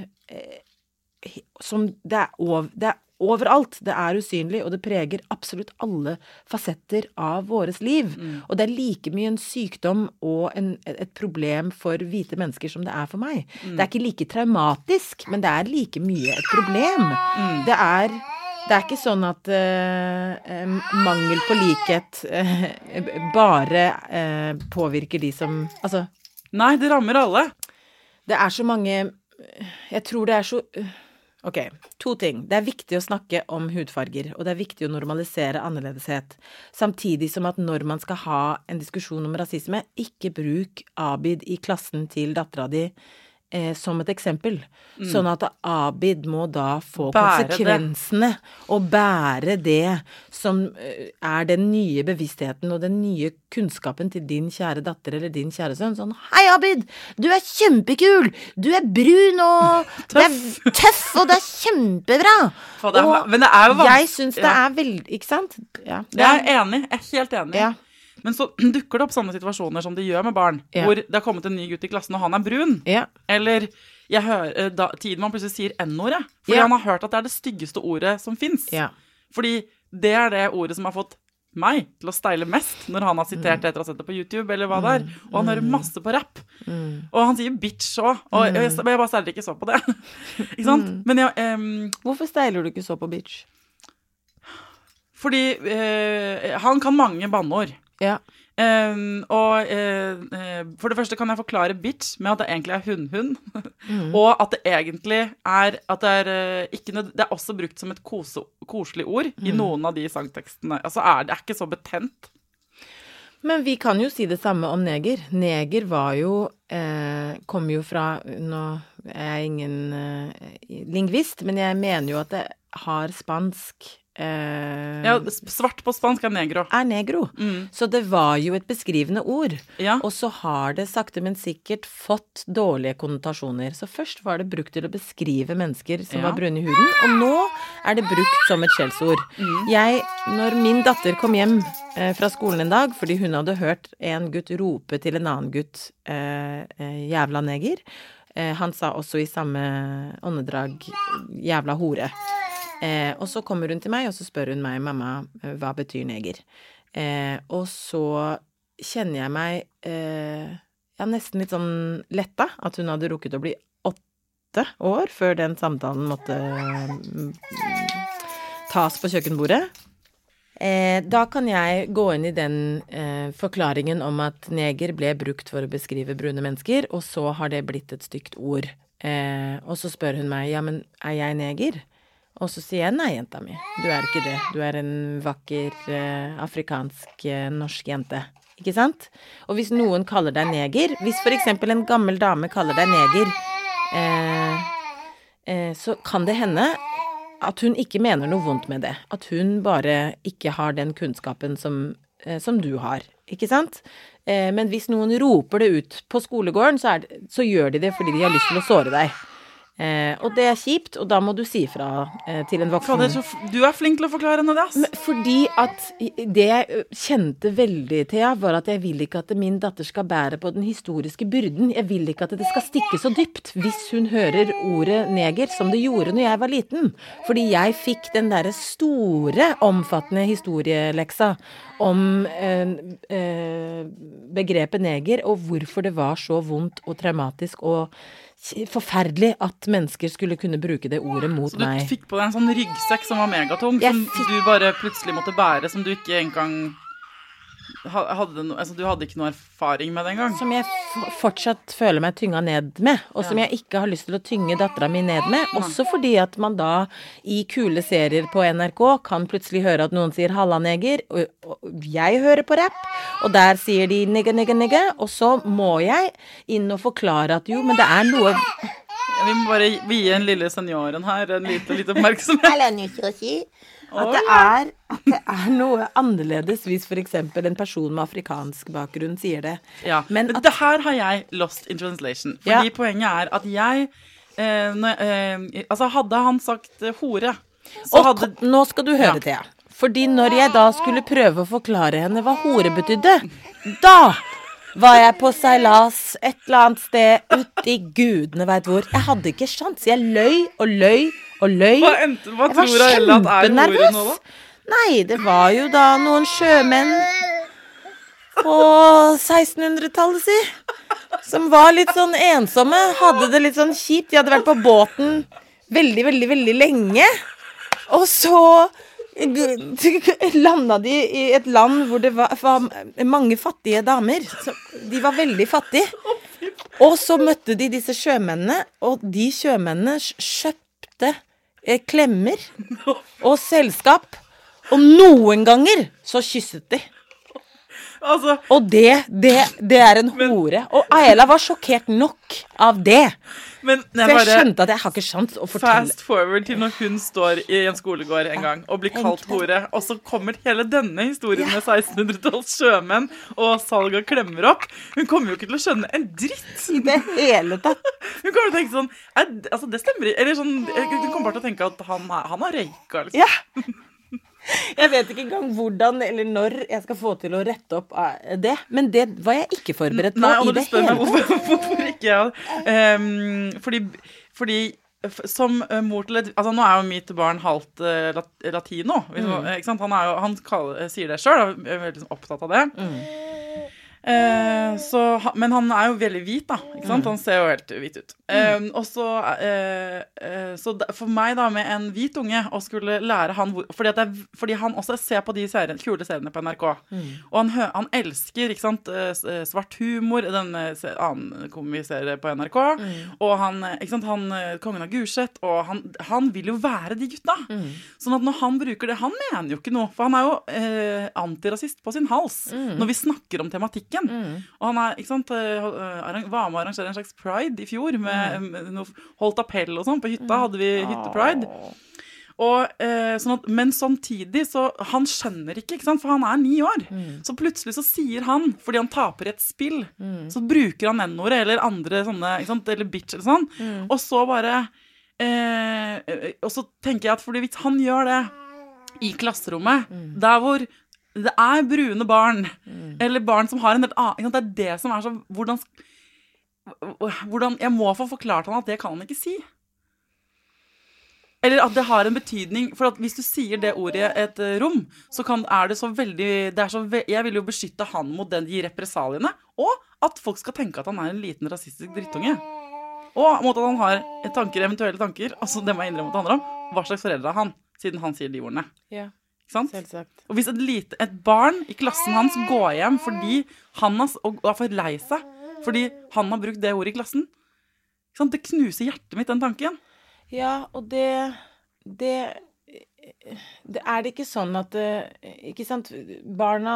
som det overalt. Det usynlig, og det preger absolutt alle fasetter av våres liv. Og det like mye en sykdom og et problem for hvite mennesker som det for meg. Det ikke like traumatisk, men det like mye et problem. Det Det ikke sånn at mangel på likhet bare påvirker de som Altså Nei, det rammer alle. Det så mange Jeg tror det så Ok, 2 ting. Det viktig å snakke om hudfarger, og det viktig å normalisere annerledeshet. Samtidig som at når man skal ha en diskusjon om rasisme, ikke bruk Abid i klassen til dattera di som et eksempel. Sånn at Abid må da få konsekvensene og bære det som den nye bevisstheten og den nye kunnskapen til din kjære datter eller din kjære sønn. Sånn, hei Abid, du kjempekul, du brun og tøff, og det kjempebra. Men det jo vanskelig. Jeg synes det veldig, ikke sant? Ja, jeg enig, jeg helt enig. Ja. Men så dukker det opp sånne situasjoner som de gjør med barn, hvor det har kommet en ny gutt i klassen, og han brun. Ja. Eller jeg hører tiden man plutselig sier N-ordet, fordi han har hørt at det det styggeste ordet som finnes. Ja. Fordi det det ordet som har fått meg til å steile mest når han har sitert etter å ha sett det på YouTube, eller hva det og han hører masse på rap. Og han sier bitch også, og jeg bare steiler ikke så på det. Ikke sant? Men hvorfor steiler du ikke så på bitch? Fordi han kan mange banneord. Ja. For det første kan jeg forklare bitch med at det egentlig hun-hun, og at det egentlig at det ikke det også brukt som et koselig ord i noen av de sangtekstene. Altså det ikke så betent. Men vi kan jo si det samme om neger. Neger var jo, kom jo fra, nå jeg ingen lingvist, men jeg mener jo at det har spansk ja, svart på spansk negro. Negro. Så det var jo et beskrivende ord. Ja. Og så har det sakte, men sikkert fått dårlige konnotasjoner. Så først var det brukt til å beskrive mennesker som var brune i huden, og nå det brukt som et skjellsord. Når min datter kom hjem fra skolen en dag, fordi hun hadde hørt en gutt rope til en annen gutt jævla neger, han sa også i samme åndedrag jævla hore. Og så kommer hun til meg, og så spør hun meg, mamma, hva betyr neger? Og så kjenner jeg meg nesten litt sånn letta, at hun hadde rukket å bli 8 år før den samtalen måtte tas på kjøkkenbordet. Da kan jeg gå inn i den forklaringen om at neger ble brukt for å beskrive brune mennesker, og så har det blitt et stygt ord. Og så spør hun meg, ja, men jeg neger? Og så sier jeg, nei, jenta mi, du ikke det. Du en vakker, afrikansk, norsk jente. Ikke sant? Og hvis noen kaller deg neger, hvis for eksempel en gammel dame kaller deg neger, så kan det hende at hun ikke mener noe vondt med det. At hun bare ikke har den kunnskapen som du har. Ikke sant? Men hvis noen roper det ut på skolegården, så gjør de det fordi de har lyst til å såre deg. Og det kjipt, og da må du si fra til en voksen. Du flink til å forklare henne det, ass. Fordi at det jeg kjente veldig, Thea, var at jeg vil ikke at min datter skal bære på den historiske byrden. Jeg vil ikke at det skal stikke så dypt hvis hun hører ordet neger, som det gjorde når jeg var liten. Fordi jeg fikk den der store, omfattende historieleksa om begrepet neger, og hvorfor det var så vondt og traumatisk og forferdelig at mennesker skulle kunne bruke det ordet mot meg. Så du fikk på deg en sånn ryggsekk som var megatung, som du bare plutselig måtte bære, som du ikke engang hadde du hadde ikke noe erfaring med det engang. Som jeg fortsatt føler meg tynga ned med, og som jeg ikke har lyst til å tynge dattera mi ned med, også fordi at man da i kule serier på NRK kan plutselig høre at noen sier halla neger, og jeg hører på rap, og der sier de nigga, nigga, nigga, og så må jeg inn og forklare at jo, men det noe vi må bare gi en lille senioren her en lite oppmerksomhet. At det noe annerledes hvis for eksempel en person med afrikansk bakgrunn sier det. Ja, men det her har jeg lost in translation. Fordi poenget at jeg, altså hadde han sagt hore, så hadde... Nå skal du høre det, fordi når jeg da skulle prøve å forklare henne hva hore betydde, da var jeg på seilas et eller annet sted ute i gudene vet hvor. Jeg hadde ikke sjans, jeg løy og løy og løy. Hva tror Aella at ordet nå da? Nei, det var jo da noen sjømenn på 1600-tallet som var litt sånn ensomme, hadde det litt sånn kjipt. De hadde vært på båten veldig, veldig, veldig lenge. Og så landet de i et land hvor det var mange fattige damer. De var veldig fattige. Og så møtte de disse sjømennene, og de sjømennene kjøpte klemmer og selskap. Og noen ganger så kysset de. Altså, og det en hore. Og Ayla var sjokkert nok av det. Men for jeg skjønte at jeg har ikke sjans å fortelle. Fast forward til når hun står i en skolegård en gang og blir kalt hore, og så kommer hele denne historien med 1600-talls sjømenn og salg av klemmer opp. Hun kommer jo ikke til å skjønne en dritt. I det hele tatt. Hun kommer til å tenke sånn, altså det stemmer, eller sånn, hun kommer bare til å tenke at han har røyka, liksom. Ja. Jeg vet ikke engang hvordan eller når jeg skal få til å rette opp det, men det var jeg ikke forberedt på. Nei, i det hele tatt. Hvorfor ikke? Fordi som mor til altså nå jo mitt barn halvt latino, ikke sant? Han sier det selv, er veldig opptatt av det. Men han jo veldig hvit da, ikke sant? Han ser jo helt hvit ut. Og så for meg da, med en hvit unge, å skulle lære han fordi han også ser på de kule seriene på NRK. Og han elsker, ikke sant, svart humor, denne annen komiserie på NRK. Og han, ikke sant, Kongen av Gulset, og han vil jo være de gutta. Sånn at når han bruker det, han mener jo ikke noe, for han jo antirasist på sin hals, når vi snakker om tematikken. Og han ikke sant, var med å arrangere en slags pride i fjor med noe holdt appell og sånn. På hytta hadde vi hyttepride. Og, men samtidig så han skjønner ikke sant, for han 9 år. Så plutselig så sier han, fordi han taper et spill, så bruker han N-ordet eller andre sånne, ikke sant, eller bitch eller sånn. Og så bare og så tenker jeg at fordi hvis han gjør det i klasserommet, der hvor det brune barn, eller barn som har en helt annen, det det som så, hvordan jeg må få forklart han at det kan han ikke si. Eller at det har en betydning, for at hvis du sier det ordet i et rom, så det så veldig, jeg vil jo beskytte han mot de represaliene, og at folk skal tenke at han en liten rasistisk drittunge. Og mot at han har eventuelle tanker, altså det må jeg innrømme at det handler om, hva slags foreldre han, siden han sier de ordene. Ja. Selvsagt. Og hvis et barn i klassen hans går hjem fordi han og for lei seg fordi han har brukt det ordet i klassen, det knuser hjertet mitt, den tanken. Ja, og det det ikke sånn at ikke sant, barna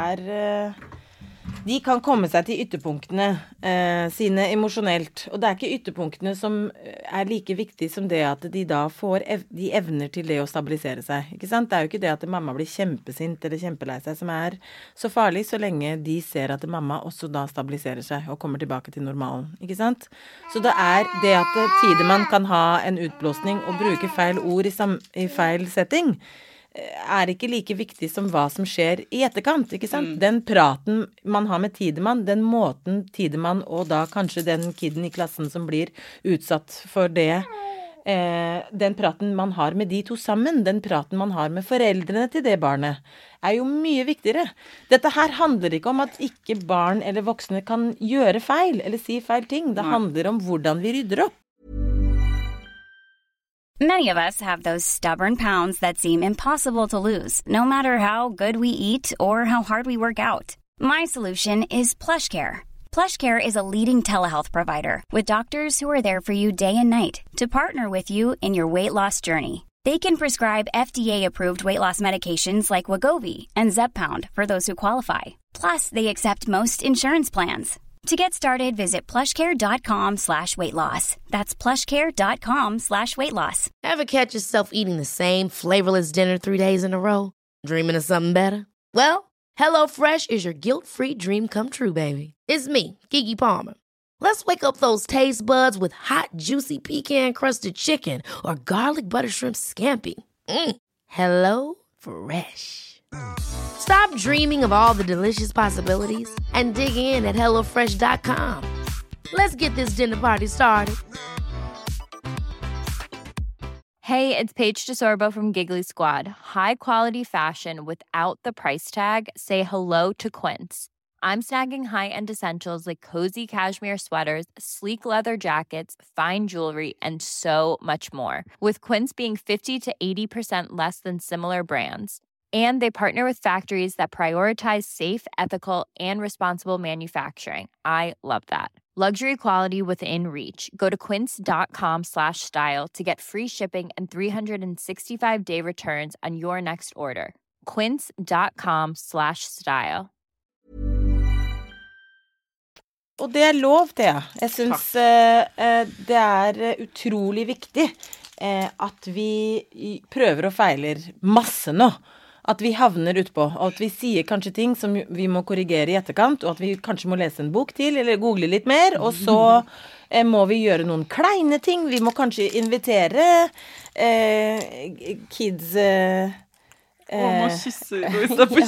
de kan komme seg til ytterpunktene sine emosjonelt, og det ikke ytterpunktene som like viktig som det at de da får de evner til det å stabilisere seg, ikke sant? Det jo ikke det at mamma blir kjempesint eller kjempelei seg som så farlig, så lenge de ser at mamma også da stabiliserer seg og kommer tilbake til normalen, ikke sant? Så det det at Tidemann kan ha en utblåsning og bruke feil ord i feil setting, ikke like viktig som hva som skjer i etterkant, ikke sant? Den praten man har med Tidemann, den måten Tidemann og da kanskje den kiden i klassen som blir utsatt for det, den praten man har med de to sammen, den praten man har med foreldrene til det barnet, jo mye viktigere. Dette her handler ikke om at ikke barn eller voksne kan gjøre feil eller si feil ting. Det handler om hvordan vi rydder opp. Many of us have those stubborn pounds that seem impossible to lose, no matter how good we eat or how hard we work out. My solution is PlushCare. PlushCare is a leading telehealth provider with doctors who are there for you day and night to partner with you in your weight loss journey. They can prescribe FDA-approved weight loss medications like Wegovy and Zepbound for those who qualify. Plus, they accept most insurance plans. To get started, visit plushcare.com/weightloss. That's plushcare.com/weightloss. Ever catch yourself eating the same flavorless dinner 3 days in a row? Dreaming of something better? Well, HelloFresh is your guilt-free dream come true, baby. It's me, Keke Palmer. Let's wake up those taste buds with hot, juicy pecan-crusted chicken or garlic butter shrimp scampi. Hello Fresh. Stop dreaming of all the delicious possibilities and dig in at HelloFresh.com. Let's get this dinner party started. Hey, it's Paige DeSorbo from Giggly Squad. High quality fashion without the price tag. Say hello to Quince. I'm snagging high-end essentials like cozy cashmere sweaters, sleek leather jackets, fine jewelry, and so much more. With Quince being 50 to 80% less than similar brands. And they partner with factories that prioritize safe, ethical, and responsible manufacturing. I love that. Luxury quality within reach. Go to quince.com/style to get free shipping and 365-day returns on your next order. Quince.com/style. Og det lov, Thea. Jeg synes det utrolig viktig at vi prøver og feiler masse nå. At vi havner utpå, og at vi sier kanskje ting som vi må korrigere I etterkant, og at vi kanskje må lese en bok til, eller google litt mer, og så må vi gjøre noen kleine ting. Vi må kanskje invitere kids... nå kysser du I stedet på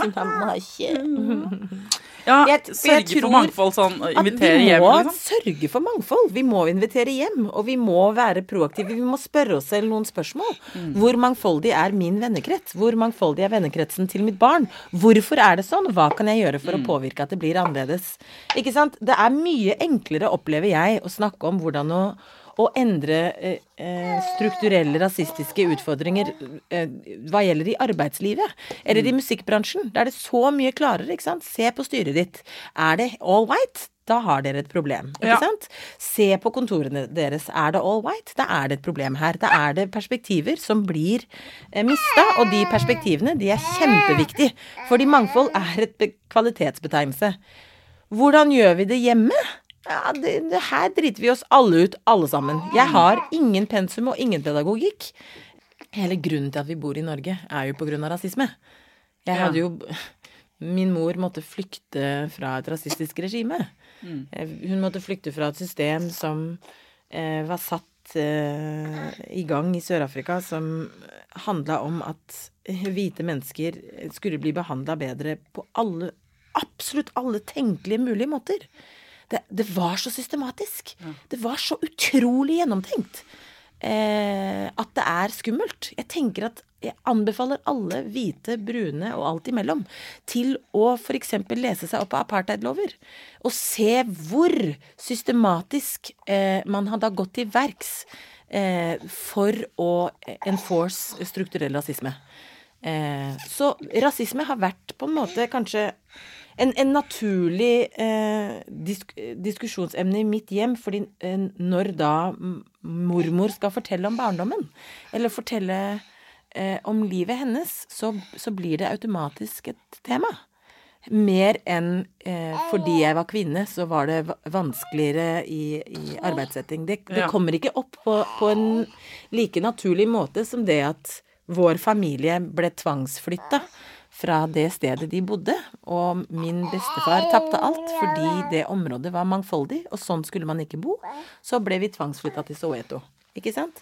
kinnet. Ja, sørge for mangfold, sånn, invitere hjem. Vi må sørge for mangfold. Vi må invitere hjem, og vi må være proaktive. Vi må spørre oss selv noen spørsmål. Hvor mangfoldig min vennekrets? Hvor mangfoldig vennekretsen til mitt barn? Hvorfor det sånn? Hva kan jeg gjøre for å påvirke at det blir annerledes? Ikke sant? Det mye enklere, opplever jeg, å snakke om hvordan å endre strukturelle rasistiske utfordringer hva gjelder I arbeidslivet eller I musikkbransjen. Da det så mye klarere, ikke sant? Se på styret ditt. Det all white? Da har dere et problem, ikke sant? Se på kontorene deres. Det all white? Da det et problem her. Da det perspektiver som blir mistet, og de perspektivene, de kjempeviktige. Fordi mangfold et kvalitetsbetegnelse. Hvordan gjør vi det hjemme? Ja, her driter vi oss alle ut, alle sammen. Jeg har ingen pensum og ingen pedagogikk. Hele grunnen til at vi bor I Norge jo på grunn av rasisme. Jeg hadde jo... Min mor måtte flykte fra et rasistisk regime. Hun måtte flykte fra et system som var satt I gang I Sør-Afrika, som handlet om at hvite mennesker skulle bli behandlet bedre på absolutt alle tenkelige mulige måter. Det var så systematisk. Det var så utrolig gjennomtenkt. At det skummelt. Jeg tenker at jeg anbefaler alle hvite, brune og alt imellom til å for eksempel lese seg opp på apartheidlover og se hvor systematisk man hadde gått til verks for å enforce strukturell rasisme. Så rasisme har vært på en måte kanskje en naturlig diskusjonsemne I mitt hjem, fordi når da mormor skal fortelle om barndommen, eller fortelle om livet hennes, så blir det automatisk et tema. Mer enn fordi jeg var kvinne, så var det vanskeligere I arbeidssetting. Det kommer ikke opp på en like naturlig måte som det at vår familie ble tvangsflyttet fra det stedet de bodde, og min bestefar tappte alt fordi det området var mangfoldig, og sånn skulle man ikke bo. Så ble vi tvangsflyttet til Soweto, ikke sant?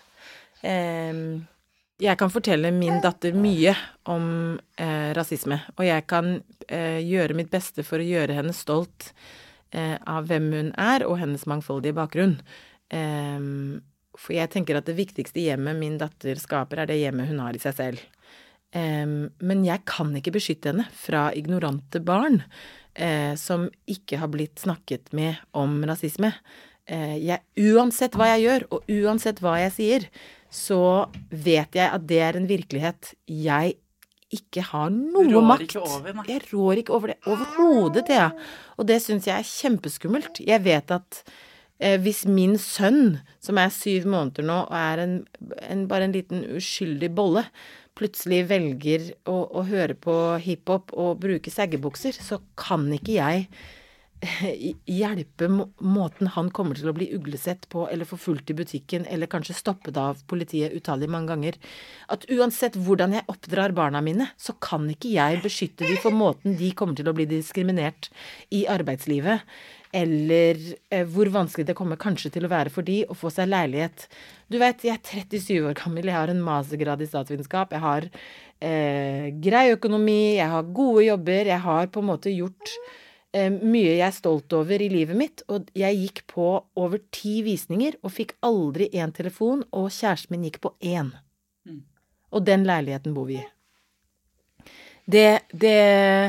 Jeg kan fortelle min datter mye om rasisme, og jeg kan gjøre mitt beste for å gjøre henne stolt av hvem hun og hennes mangfoldige bakgrunn. For jeg tenker at det viktigste hjemmet min datter skaper det hjemmet hun har I seg selv. Men jeg kan ikke beskytte henne fra ignorante barn som ikke har blitt snakket med om rasisme. Uansett hva jeg gjør, og uansett hva jeg sier, så vet jeg at det en virkelighet jeg ikke har noe makt. Jeg rår ikke over det overhodet, Thea. Og det synes jeg kjempeskummelt. Jeg vet at hvis min sønn, som 7 måneder nå, og bare en liten uskyldig bolle, plutselig velger å høre på hiphop og bruke saggebukser, så kan ikke jeg hjelpe måten han kommer til å bli uglesett på, eller forfulgt I butikken, eller kanskje stoppet av politiet utallige mange ganger. At uansett hvordan jeg oppdrar barna mine, så kan ikke jeg beskytte dem for måten de kommer til å bli diskriminert I arbeidslivet, eller hvor vanskelig det kommer kanskje til å være for de å få seg leilighet. Du vet, jeg 37 år gammel, jeg har en mastergrad I statsvitenskap, jeg har grei økonomi, jeg har gode jobber, jeg har på en måte gjort mye jeg stolt over I livet mitt, og jeg gikk på over 10 visninger, og fikk aldri en telefon, og kjæresten min gikk på 1. Og den leiligheten bor vi I.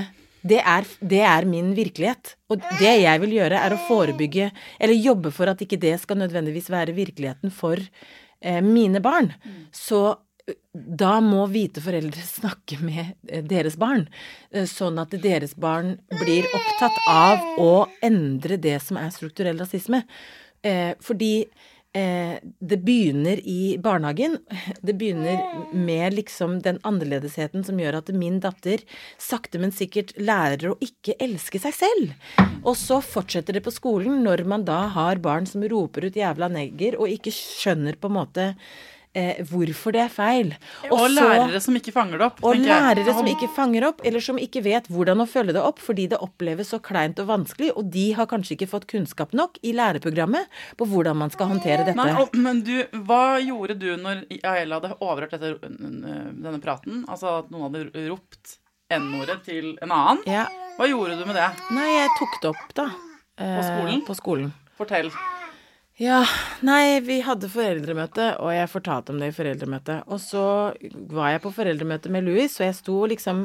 Det er min virkelighet. Og det jeg vil gjøre å forebygge, eller jobbe for at ikke det skal nødvendigvis være virkeligheten for mine barn. Så da må hvite foreldre snakke med deres barn, sånn at deres barn blir opptatt av å endre det som strukturell rasisme. Fordi det begynner i barnehagen. Det begynner med liksom den annerledesheten som gjør at min datter sakte, men sikkert lærer å ikke elske seg selv. Og så fortsetter det på skolen når man da har barn som roper ut jævla negger og ikke skjønner på en måte hvorfor det feil. Og lærere som ikke fanger det opp. Og lærere som ikke fanger opp, eller som ikke vet hvordan å følge det opp, fordi det oppleves så kleint og vanskelig, og de har kanskje ikke fått kunnskap nok i læreprogrammet på hvordan man skal håndtere dette. Nei, men hva gjorde du når Ayela hadde overhørt denne praten? Altså at noen hadde ropt N-ordet til en annen? Ja. Hva gjorde du med det? Nei, jeg tok det opp da. På skolen? Fortell. Ja, nei, vi hadde foreldremøte, og jeg fortalte om det i foreldremøte. Og så var jeg på foreldremøte med Louis, og jeg sto liksom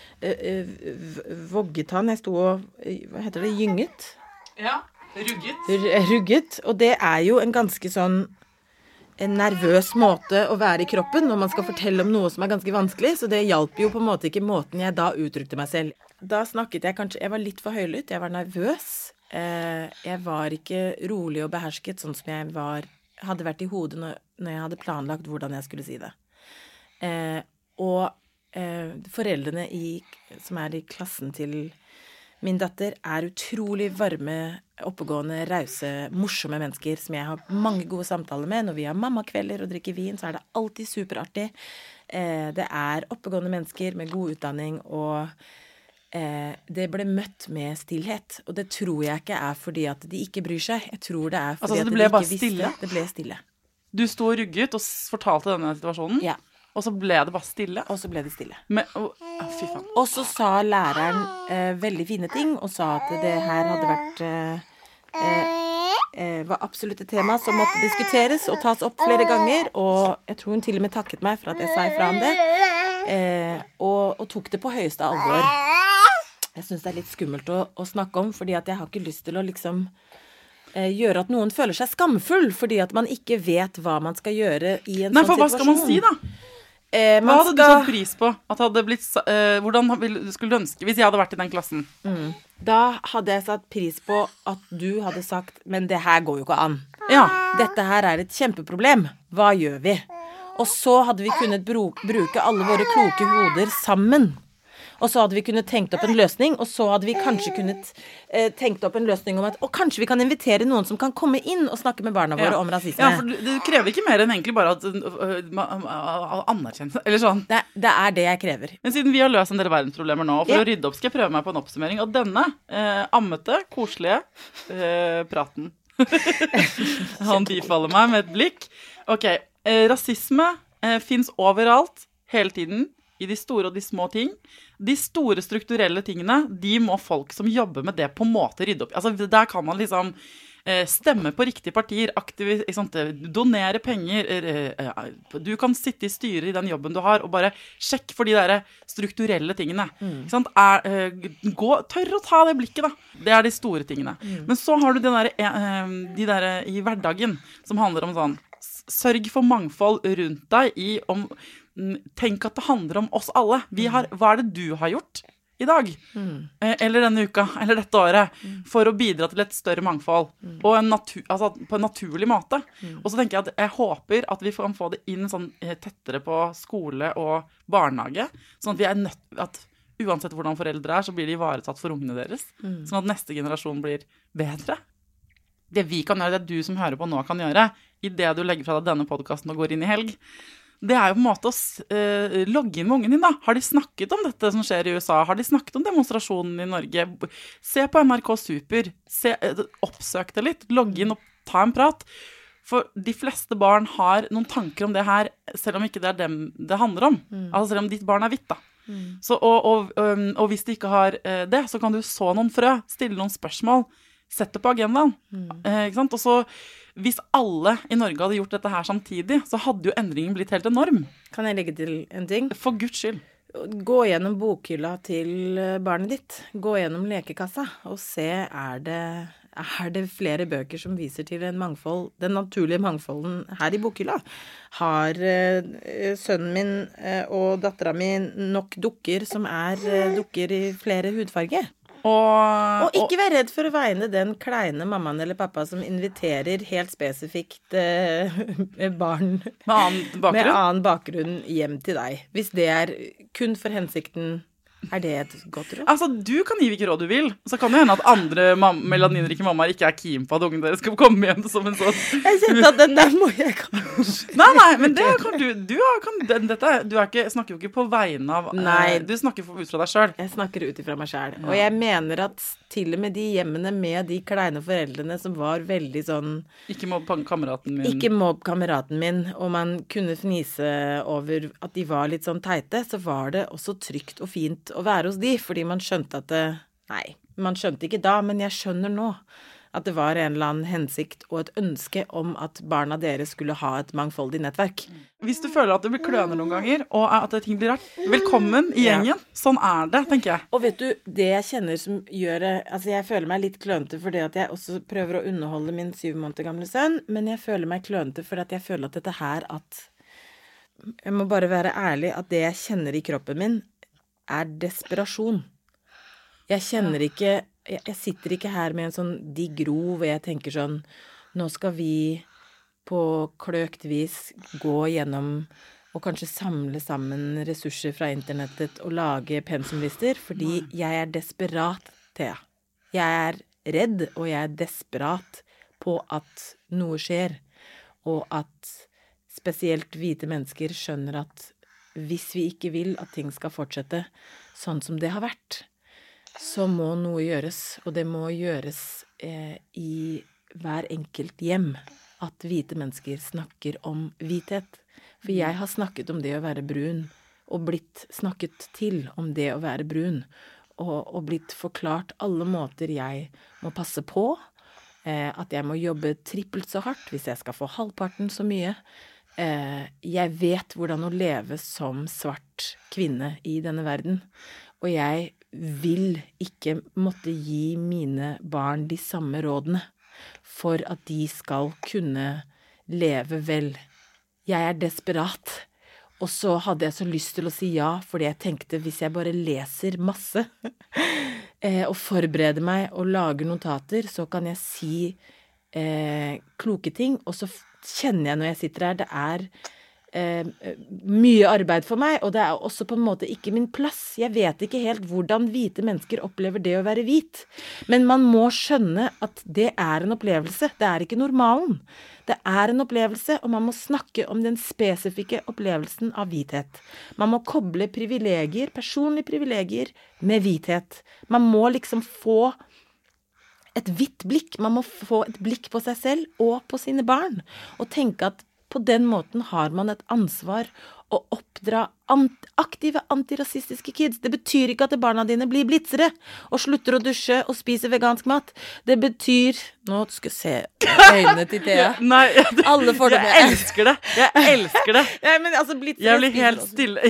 vogget han, jeg sto og, hva heter det, gynget? Ja, rugget. Rugget, og det jo en ganske sånn en nervøs måte å være i kroppen når man skal fortelle om noe som ganske vanskelig, så det hjalp jo på en måte ikke måten jeg da uttrykte meg selv. Da snakket jeg kanskje, jeg var litt for høylytt, jeg var nervøs. Jeg var ikke rolig og behersket sånn som jeg hadde vært i hodet når jeg hadde planlagt hvordan jeg skulle si det. Foreldrene som i klassen til min datter utrolig varme, oppegående, rause, morsomme mennesker som jeg har mange gode samtaler med. Når vi har mammakvelder og drikker vin, så det alltid superartig. Det oppegående mennesker med god utdanning og det ble møtt med stillhet, og det tror jeg ikke fordi at de ikke bryr seg. Jeg tror det fordi at de ikke visste. Det ble stille. Du sto rugget og fortalte denne situasjonen, ja. Og så ble det bare stille? Og så ble det stille. Fy faen. Og så sa læreren veldig fine ting, og sa at det her hadde vært var absolutt et tema som måtte diskuteres og tas opp flere ganger, og jeg tror hun til og med takket meg for at jeg sa ifra om det, og tok det på høyeste alvor. Jeg synes det litt skummelt å snakke om, fordi at jeg har ikke lyst til å liksom gjøre at noen føler seg skamfull, fordi at man ikke vet hva man skal gjøre i en sånn situasjon. Hva skal man si da? Hva hadde du satt pris på? At hadde blitt, hvordan skulle du ønske hvis jeg hadde vært i den klassen? Da hadde jeg satt pris på at du hadde sagt, men det her går jo ikke an. Ja. Dette her et kjempeproblem. Hva gjør vi? Og så hadde vi kunnet bruke alle våre kloke hoder sammen. Og så hadde vi kunnet tenkt opp en løsning, og så hadde vi kanskje kunnet tenkt opp en løsning om og kanskje vi kan invitere noen som kan komme inn og snakke med barna våre om rasisme. Ja, for det krever ikke mer enn egentlig bare anerkjennelse, eller sånn. Det det jeg krever. Men siden vi har løst en del verdensproblemer nå, for å rydde opp skal jeg prøve meg på en oppsummering av denne ammete, koselige praten. Han bifaller meg med et blikk. Ok, rasisme finnes overalt, hele tiden, i de store og de små ting. De store strukturelle tingene, de må folk som jobber med det på en måte rydde opp. Altså, der kan man liksom stemme på riktige partier, donere penger, du kan sitte i styret i den jobben du har, og bare sjekke for de der strukturelle tingene. Ikke sant? Tør å ta det blikket da. Det de store tingene. Men så har du de der i hverdagen, som handler om sånn, sørg for mangfold rundt deg tenk at det handler om oss alle. Hva det du har gjort i dag? Eller denne uka, eller dette året, for å bidra til et større mangfold, og på en naturlig måte. Og så tenker jeg at jeg håper at vi kan få det inn sånn tettere på skole og barnehage, sånn at vi at uansett hvordan foreldre så blir de ivaretatt for ungene deres, sånn at neste generasjon blir bedre. Det vi kan gjøre, det du som hører på nå kan gjøre, i det du legger fra deg denne podcasten og går inn i helg, det jo på en måte å logge inn med ungen din da. Har de snakket om dette som skjer i USA? Har de snakket om demonstrasjonen i Norge? Se på NRK Super. Oppsøk det litt. Logg inn og ta en prat. For de fleste barn har noen tanker om det her, selv om ikke det dem det handler om. Altså selv om ditt barn hvitt da. Så, og hvis de ikke har det, så kan du så noen frø, stille noen spørsmål, sette på agendaen. Ikke sant? Og så hvis alle i Norge hadde gjort dette her samtidig, så hadde jo endringen blitt helt enorm. Kan jeg legge til en ting? For Guds skyld. gå gjennom bokhylla til barnet ditt. Gå gjennom lekekassa og se, er det flere bøker som viser til den naturlige mangfolden her i bokhylla? Har sønnen min og datteren min nok dukker som dukker i flere hudfarger? Og ikke vær redd for å vegne den kleine mammaen eller pappa som inviterer helt spesifikt barn med annen bakgrunn hjem til deg. Hvis det kun for hensikten, det et godt råd? Altså, du kan gi hvilke råd du vil. Så kan det hende at andre melaninrike mammaer ikke keen på at ungen deres skal komme hjem som en sånn... Jeg kjente at den der må jeg kanskje... Nei, men det kan du. Du snakker jo ikke på vegne av... Nei. Du snakker ut fra deg selv. Jeg snakker ut fra meg selv. Og jeg mener at til og med de hjemmene med de kleine foreldrene som var veldig sånn... Ikke mobb kameraten min. Ikke mobb kameraten min, og man kunne fnise over at de var litt sånn teite, så var det også trygt og fint å være hos de, fordi man skjønte at man skjønte ikke da, men jeg skjønner nå at det var en eller annen hensikt og et ønske om at barna deres skulle ha et mangfoldig nettverk. Hvis du føler at det blir kløner noen ganger, og at ting blir rart, velkommen i gjengen. Sånn det, tenker jeg. Og vet du, det jeg kjenner som gjør det, altså jeg føler meg litt klønete fordi at jeg også prøver å underholde min 7 måneder gamle sønn, men jeg føler meg klønete fordi at jeg føler at dette her jeg må bare være ærlig, at det jeg kjenner i kroppen min desperasjon. Jeg kjenner ikke, jeg sitter ikke her med en sånn digg ro hvor jeg tenker sånn, nå skal vi på kløkt vis gå gjennom og kanskje samle sammen ressurser fra internettet og lage pensumlister, fordi jeg desperat, Thea. Jeg redd, og jeg desperat på at noe skjer, og at spesielt hvite mennesker skjønner at hvis vi ikke vil at ting skal fortsette sånn som det har vært, så må noe gjøres, og det må gjøres i hver enkelt hjem, at hvite mennesker snakker om hvithet. For jeg har snakket om det å være brun, og blitt snakket til om det å være brun, og blitt forklart alle måter jeg må passe på, at jeg må jobbe trippelt så hardt hvis jeg skal få halvparten så mye. Jeg vet hvordan å leve som svart kvinne i denne verden, og jeg vil ikke måtte gi mine barn de samme rådene for at de skal kunne leve vel. Jeg desperat, og så hadde jeg så lyst til å si ja, fordi jeg tenkte hvis jeg bare leser masse og forbereder meg og lager notater, så kan jeg si kloke ting, og så kjenner jeg når jeg sitter her, det mye arbeid for meg, og det også på en måte ikke min plass. Jeg vet ikke helt hvordan hvite mennesker opplever det å være hvit, men man må skjønne at det en opplevelse, det ikke normalen. Det en opplevelse, og man må snakke om den spesifikke opplevelsen av hvithet. Man må koble privilegier, personlige privilegier, med hvithet. Man må liksom få et hvitt blikk. Man må få et blikk på seg selv og på sine barn, og tenke at på den måten har man et ansvar å oppdra aktive antirasistiske kids. Det betyr ikke at barna dine blir blitzere og slutter å dusje og spiser vegansk mat. Det betyr... Nå skal jeg se øynene til Thea. Nei, alle får det med. Jeg elsker det. Nei, men altså, blitzere... Jeg blir helt stille.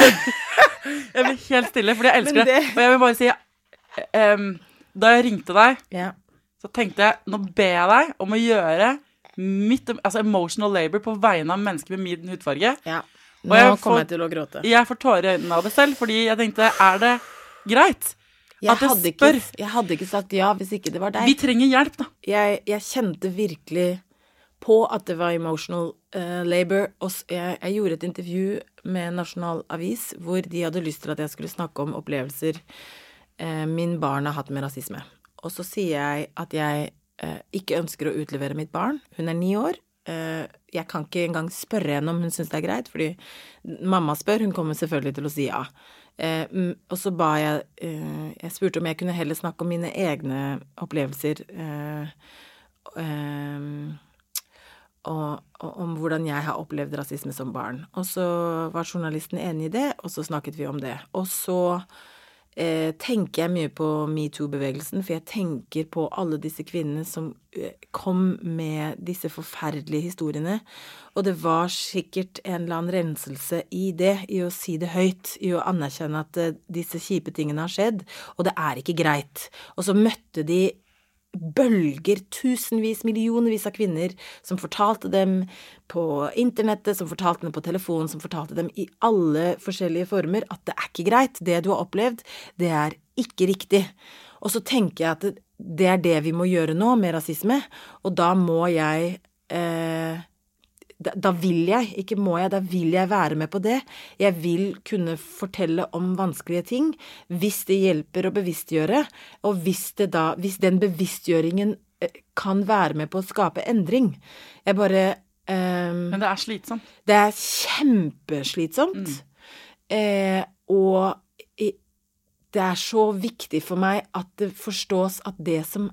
Jeg blir helt stille, fordi jeg elsker det. Og jeg vil bare si, da jeg ringte deg, så tenkte jeg, nå ber jeg deg om å gjøre emotional labor på vegne av mennesker med min hudfarge. Ja, nå kommer jeg til å gråte. Jeg får tårer i øynene av det selv, fordi jeg tenkte, det greit? Jeg hadde ikke sagt ja hvis ikke det var deg. Vi trenger hjelp da. Jeg kjente virkelig på at det var emotional labor, og jeg gjorde et intervju med Nasjonal Avis, hvor de hadde lyst til at jeg skulle snakke om opplevelser min barn har hatt med rasisme. Og så sier jeg at jeg ikke ønsker å utlevere mitt barn. Hun 9 år. Jeg kan ikke engang spørre henne om hun synes det greit, fordi mamma spør, hun kommer selvfølgelig til å si ja. Og så ba jeg spurte om jeg kunne heller snakke om mine egne opplevelser, og om hvordan jeg har opplevd rasisme som barn. Og så var journalisten enig i det, og så snakket vi om det. Og så tenker jeg mye på MeToo-bevegelsen, for jeg tenker på alle disse kvinnene som kom med disse forferdelige historiene, og det var sikkert en eller annen renselse i det, i å si det høyt, i å anerkjenne at disse kjipe tingene har skjedd, og det er ikke greit. Og så møtte de bølger, tusenvis, millionervis av kvinner som fortalte dem på internettet, som fortalte dem på telefonen, som fortalte dem i alle forskjellige former at det er ikke greit, det du har opplevd, det er ikke riktig. Og så tenker jeg at det er det vi må gjøre nå med rasisme, og da må jeg da vil jeg være med på det. Jeg vil kunne fortelle om vanskelige ting, hvis det hjelper å bevisstgjøre, og hvis den bevisstgjøringen kan være med på å skape endring. Men det er slitsomt. Det er kjempeslitsomt. Og det er så viktig for meg at det forstås at det som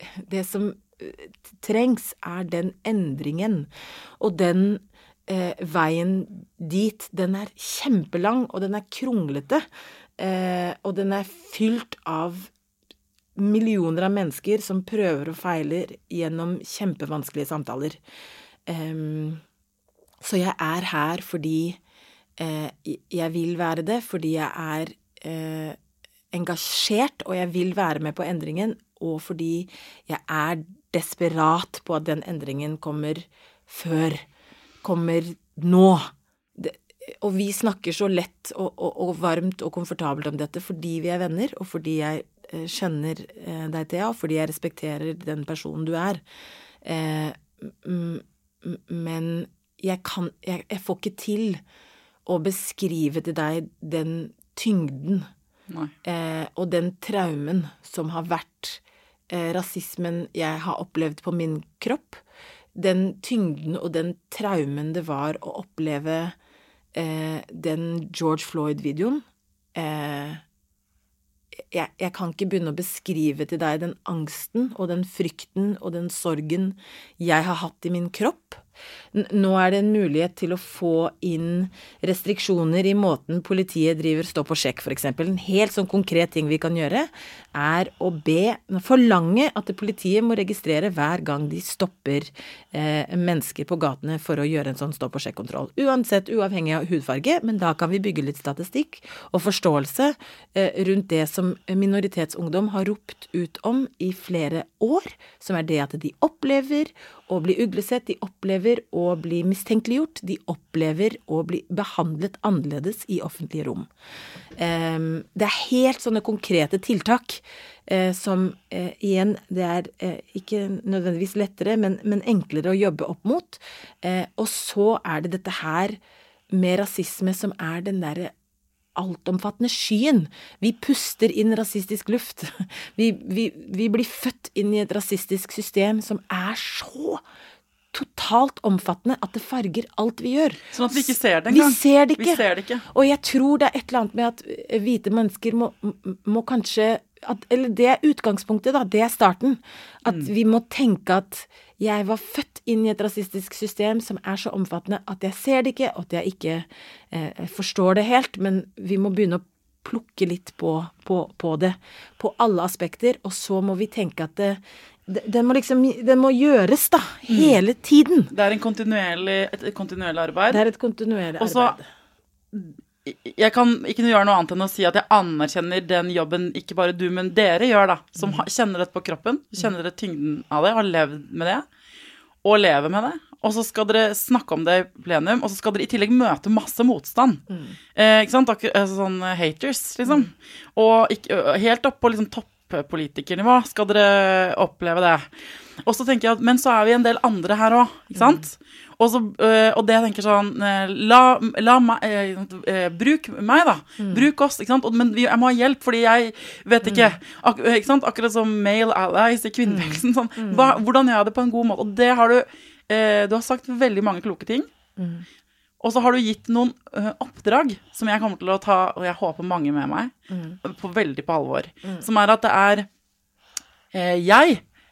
trengs er den endringen, og den veien dit, den er kjempelang, og den er kronglete, og den er fylt av millioner av mennesker som prøver og feiler gjennom kjempevanskelige samtaler. Så jeg er her fordi jeg vil være det, fordi jeg er engasjert, og jeg vil være med på endringen, og fordi jeg er desperat på at den endringen kommer nå. Og vi snakker så lett og varmt og komfortabelt om dette fordi vi er venner, og fordi jeg kjenner deg, Thea, og fordi jeg respekterer den personen du er. Men jeg får ikke til å beskrive til deg den tyngden og den traumen som har vært rasismen jeg har opplevd på min kropp, den tyngden og den traumen det var å oppleve den George Floyd-videoen. Jeg kan ikke begynne å beskrive til deg den angsten og den frykten og den sorgen jeg har hatt i min kropp. Nå er det en mulighet til å få inn restriksjoner i måten politiet driver stå på sjekk, for eksempel. En helt sånn konkret ting vi kan gjøre er å forlange at politiet må registrere hver gang de stopper mennesker på gatene for å gjøre en sånn stå på sjekk-kontroll. Uansett, uavhengig av hudfarge, men da kan vi bygge litt statistikk og forståelse rundt det som minoritetsungdom har ropt ut om i flere år, som er det at de opplever å bli uglesett, de opplever å bli mistenkeliggjort, de opplever å bli behandlet annerledes i offentlige rom. Det er helt sånne konkrete tiltak som igjen, det er ikke nødvendigvis lettere, men enklere å jobbe opp mot. Og så er det dette her med rasisme som er den der altomfattende skyen. Vi puster inn rasistisk luft. Vi blir født inn i et rasistisk system som er så totalt omfattende at det farger alt vi gjør. Sånn at vi ikke ser det engang. Vi ser det ikke. Og jeg tror det er et eller annet med at hvite mennesker må kanskje, eller det er utgangspunktet da, det er starten. At vi må tenke at jeg var født inn i et rasistisk system som er så omfattende at jeg ser det ikke, og at jeg ikke forstår det helt, men vi må begynne å plukke litt på det, på alle aspekter, og så må vi tenke at det må gjøres da, hele tiden. Det er et kontinuerlig arbeid. Det er et kontinuerlig arbeid. Og så, jeg kan ikke gjøre noe annet enn å si at jeg anerkjenner den jobben ikke bare du, men dere gjør da, som kjenner dette på kroppen, kjenner dere tyngden av det, har levd med det, og lever med det, og så skal dere snakke om det i plenum, og så skal dere i tillegg møte masse motstand. Ikke sant? Sånn haters, liksom. Og helt opp på liksom toppolitikernivå skal dere oppleve det. Og så tenker jeg at, men så er vi en del andre her også, ikke sant? Og det jeg tenker sånn, la meg, bruk meg da, bruk oss, ikke sant? Men jeg må ha hjelp, fordi jeg vet ikke, ikke sant? Akkurat som male allies i kvinnebevegelsen, sånn, hvordan gjør jeg det på en god måte? Og det har du har sagt veldig mange kloke ting, og så har du gitt noen oppdrag som jeg kommer til å ta, og jeg håper mange med meg, veldig på alvor, som er at det er jeg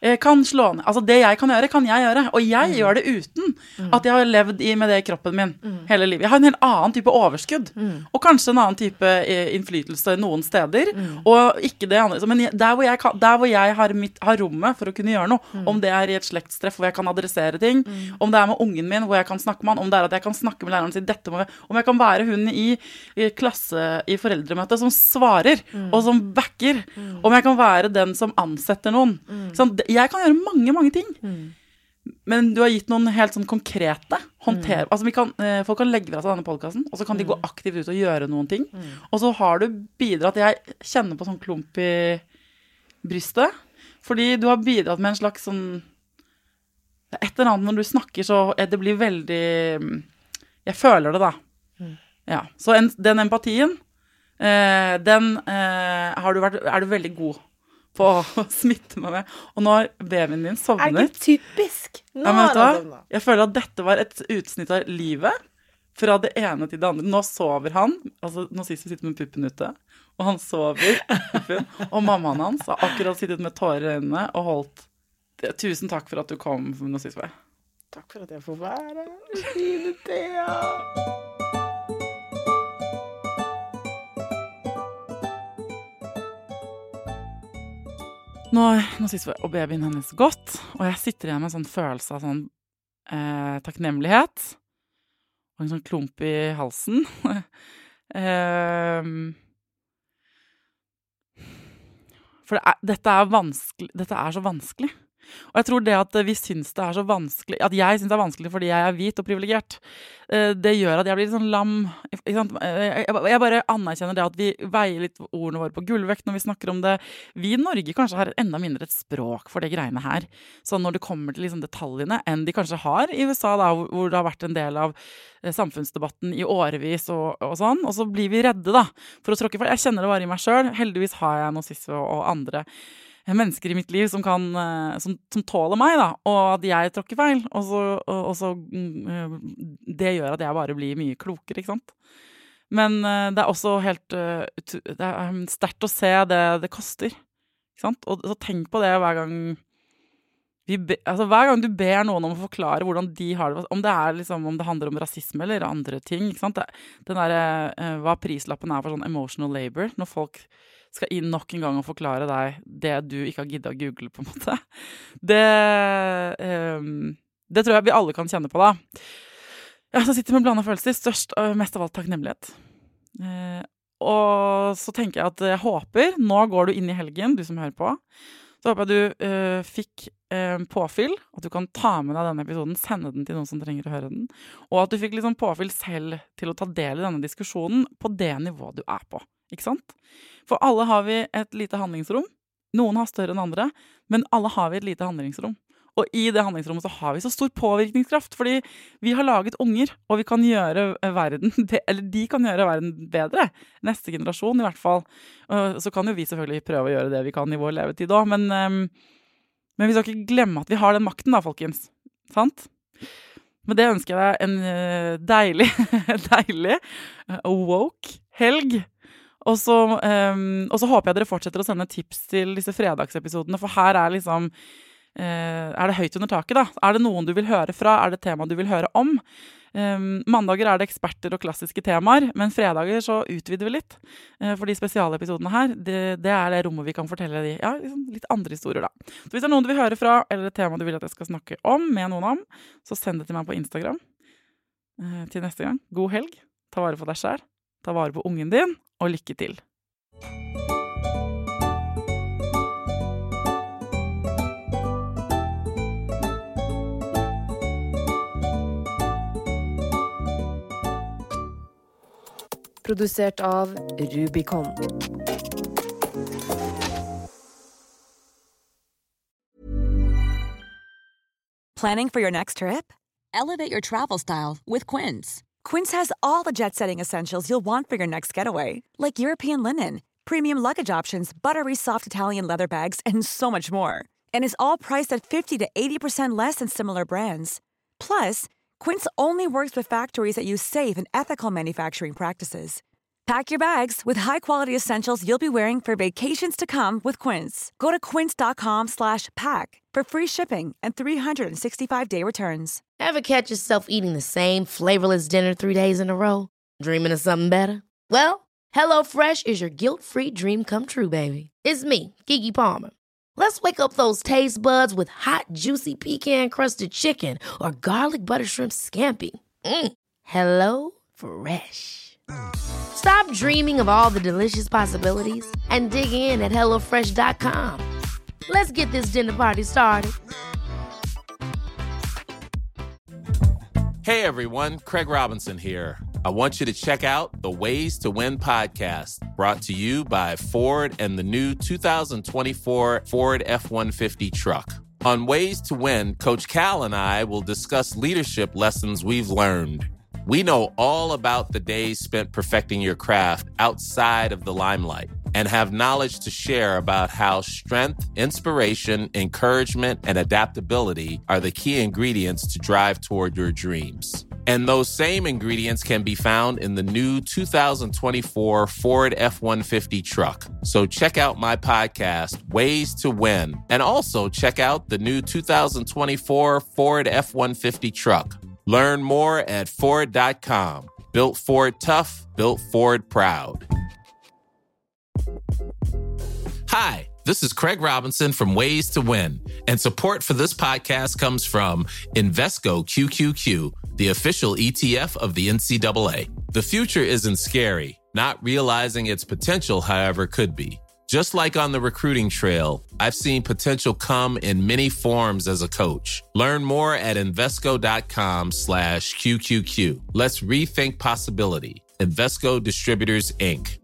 kan slå ned. Altså det jeg kan gjøre. Og jeg gjør det uten at jeg har levd med det i kroppen min hele livet. Jeg har en helt annen type overskudd. Og kanskje en annen type innflytelse noen steder. Og ikke det andre. Men der hvor jeg har rommet for å kunne gjøre noe, om det i et slektstreff hvor jeg kan adressere ting, om det med ungen min hvor jeg kan snakke med han, om det at jeg kan snakke med læreren og si om jeg kan være hun i klasse i foreldremøte som svarer, og som backer, om jeg kan være den som ansetter noen. Sånn, jeg kan gjøre mange ting. Men du har gitt noen helt sånn konkrete altså folk kan legge fra seg denne podcasten, og så kan de gå aktivt ut og gjøre noen ting. Og så har du bidratt, jeg kjenner på sånn klump i brystet, fordi du har bidratt med en slags sånn et eller annet når du snakker, så det blir veldig jeg føler det da. Ja, så den empatien den er du veldig god på å smitte meg med. Og nå har babyen min sovnet. Det typisk? Nå jeg føler at dette var et utsnitt av livet fra det ene til det andre. Nå sover han, altså nå sist vi sitter med puppen ute, og han sover puppen, og mammaen hans har akkurat sittet med tårer i øynene og holdt. Tusen takk for at du kom nå sist. Takk for at jeg får være fine Thea. Nå synes vi, og babyen hennes godt, og jeg sitter igjen med en sånn følelse av sånn takknemlighet, og en sånn klump i halsen. For dette er så vanskelig. Og jeg tror det at vi synes det så vanskelig, at jeg synes det vanskelig fordi jeg hvit og privilegert, det gjør at jeg blir litt sånn lam. Ikke sant? Jeg bare anerkjenner det at vi veier litt ordene våre på gullvekt når vi snakker om det. Vi i Norge kanskje har enda mindre et språk for det greiene her, sånn når det kommer til liksom detaljene, enn de kanskje har i USA da, hvor det har vært en del av samfunnsdebatten i årevis og sånn, og så blir vi redde da, for å tråkke for. Jeg kjenner det bare i meg selv. Heldigvis har jeg Nosisve og andre mennesker i mitt liv som tåler meg da, og at jeg tråkker feil, og så det gjør at jeg bare blir mye klokere, ikke sant? Men det også helt det sterkt å se det koster, ikke sant? Og så tenk på det hver gang hver gang du ber noen om å forklare hvordan de har det, om det liksom, om det handler om rasisme eller andre ting, ikke sant? Den der, hva prislappen for sånn emotional labor, når folk skal inn nok en gang og forklare deg det du ikke har giddet å google på en måte. Det tror jeg vi alle kan kjenne på da. Jeg sitter med blandet følelser, mest av alt takknemlighet. Og så tenker jeg at jeg håper, nå går du inn i helgen, du som hører på, så håper jeg du fikk påfyll, at du kan ta med deg denne episoden, sende den til noen som trenger å høre den, og at du fikk liksom påfyll selv til å ta del i denne diskusjonen på det nivået du på. Ikke sant? For alle har vi et lite handlingsrom. Noen har større enn andre, men alle har vi et lite handlingsrom. Og i det handlingsrommet så har vi så stor påvirkningskraft, fordi vi har laget unger, og vi kan gjøre verden, eller de kan gjøre verden bedre. Neste generasjon i hvert fall. Så kan jo vi selvfølgelig prøve å gjøre det vi kan i vår levetid også, men vi skal ikke glemme at vi har den makten da, folkens. Sant? Men det ønsker jeg deg en deilig woke helg. Og så håper jeg dere fortsetter å sende tips til disse fredagsepisodene, for her liksom det høyt under taket da. Det noen du vil høre fra? Det tema du vil høre om? Mandager det eksperter og klassiske temaer, men fredager så utvider vi litt. For de spesialepisodene her, det det rommet vi kan fortelle liksom litt andre historier da. Så hvis det noen du vil høre fra, eller et tema du vil at jeg skal snakke om med noen om, så send det til meg på Instagram. Til neste gang, god helg, ta vare på deg selv, ta vare på ungen din, og lykke til. Produsert av Rubicon. Planning for your next trip? Elevate your travel style with Quince. Quince has all the jet-setting essentials you'll want for your next getaway, like European linen, premium luggage options, buttery soft Italian leather bags, and so much more. And is all priced at 50 to 80% less than similar brands. Plus, Quince only works with factories that use safe and ethical manufacturing practices. Pack your bags with high-quality essentials you'll be wearing for vacations to come with Quince. Go to quince.com/pack for free shipping and 365-day returns. Ever catch yourself eating the same flavorless dinner 3 days in a row? Dreaming of something better? Well, HelloFresh is your guilt-free dream come true, baby. It's me, Keke Palmer. Let's wake up those taste buds with hot, juicy pecan-crusted chicken or garlic butter shrimp scampi. HelloFresh. Stop dreaming of all the delicious possibilities and dig in at HelloFresh.com. Let's get this dinner party started. Hey everyone, Craig Robinson here. I want you to check out the Ways to Win podcast, brought to you by Ford and the new 2024 Ford F-150 truck. On Ways to Win, Coach Cal and I will discuss leadership lessons we've learned. We know all about the days spent perfecting your craft outside of the limelight and have knowledge to share about how strength, inspiration, encouragement, and adaptability are the key ingredients to drive toward your dreams. And those same ingredients can be found in the new 2024 Ford F-150 truck. So check out my podcast, Ways to Win, and also check out the new 2024 Ford F-150 truck. Learn more at Ford.com. Built Ford tough, built Ford proud. Hi, this is Craig Robinson from Ways to Win, and support for this podcast comes from Invesco QQQ, the official ETF of the NCAA. The future isn't scary. Not realizing its potential, however, could be. Just like on the recruiting trail, I've seen potential come in many forms as a coach. Learn more at Invesco.com/QQQ. Let's rethink possibility. Invesco Distributors, Inc.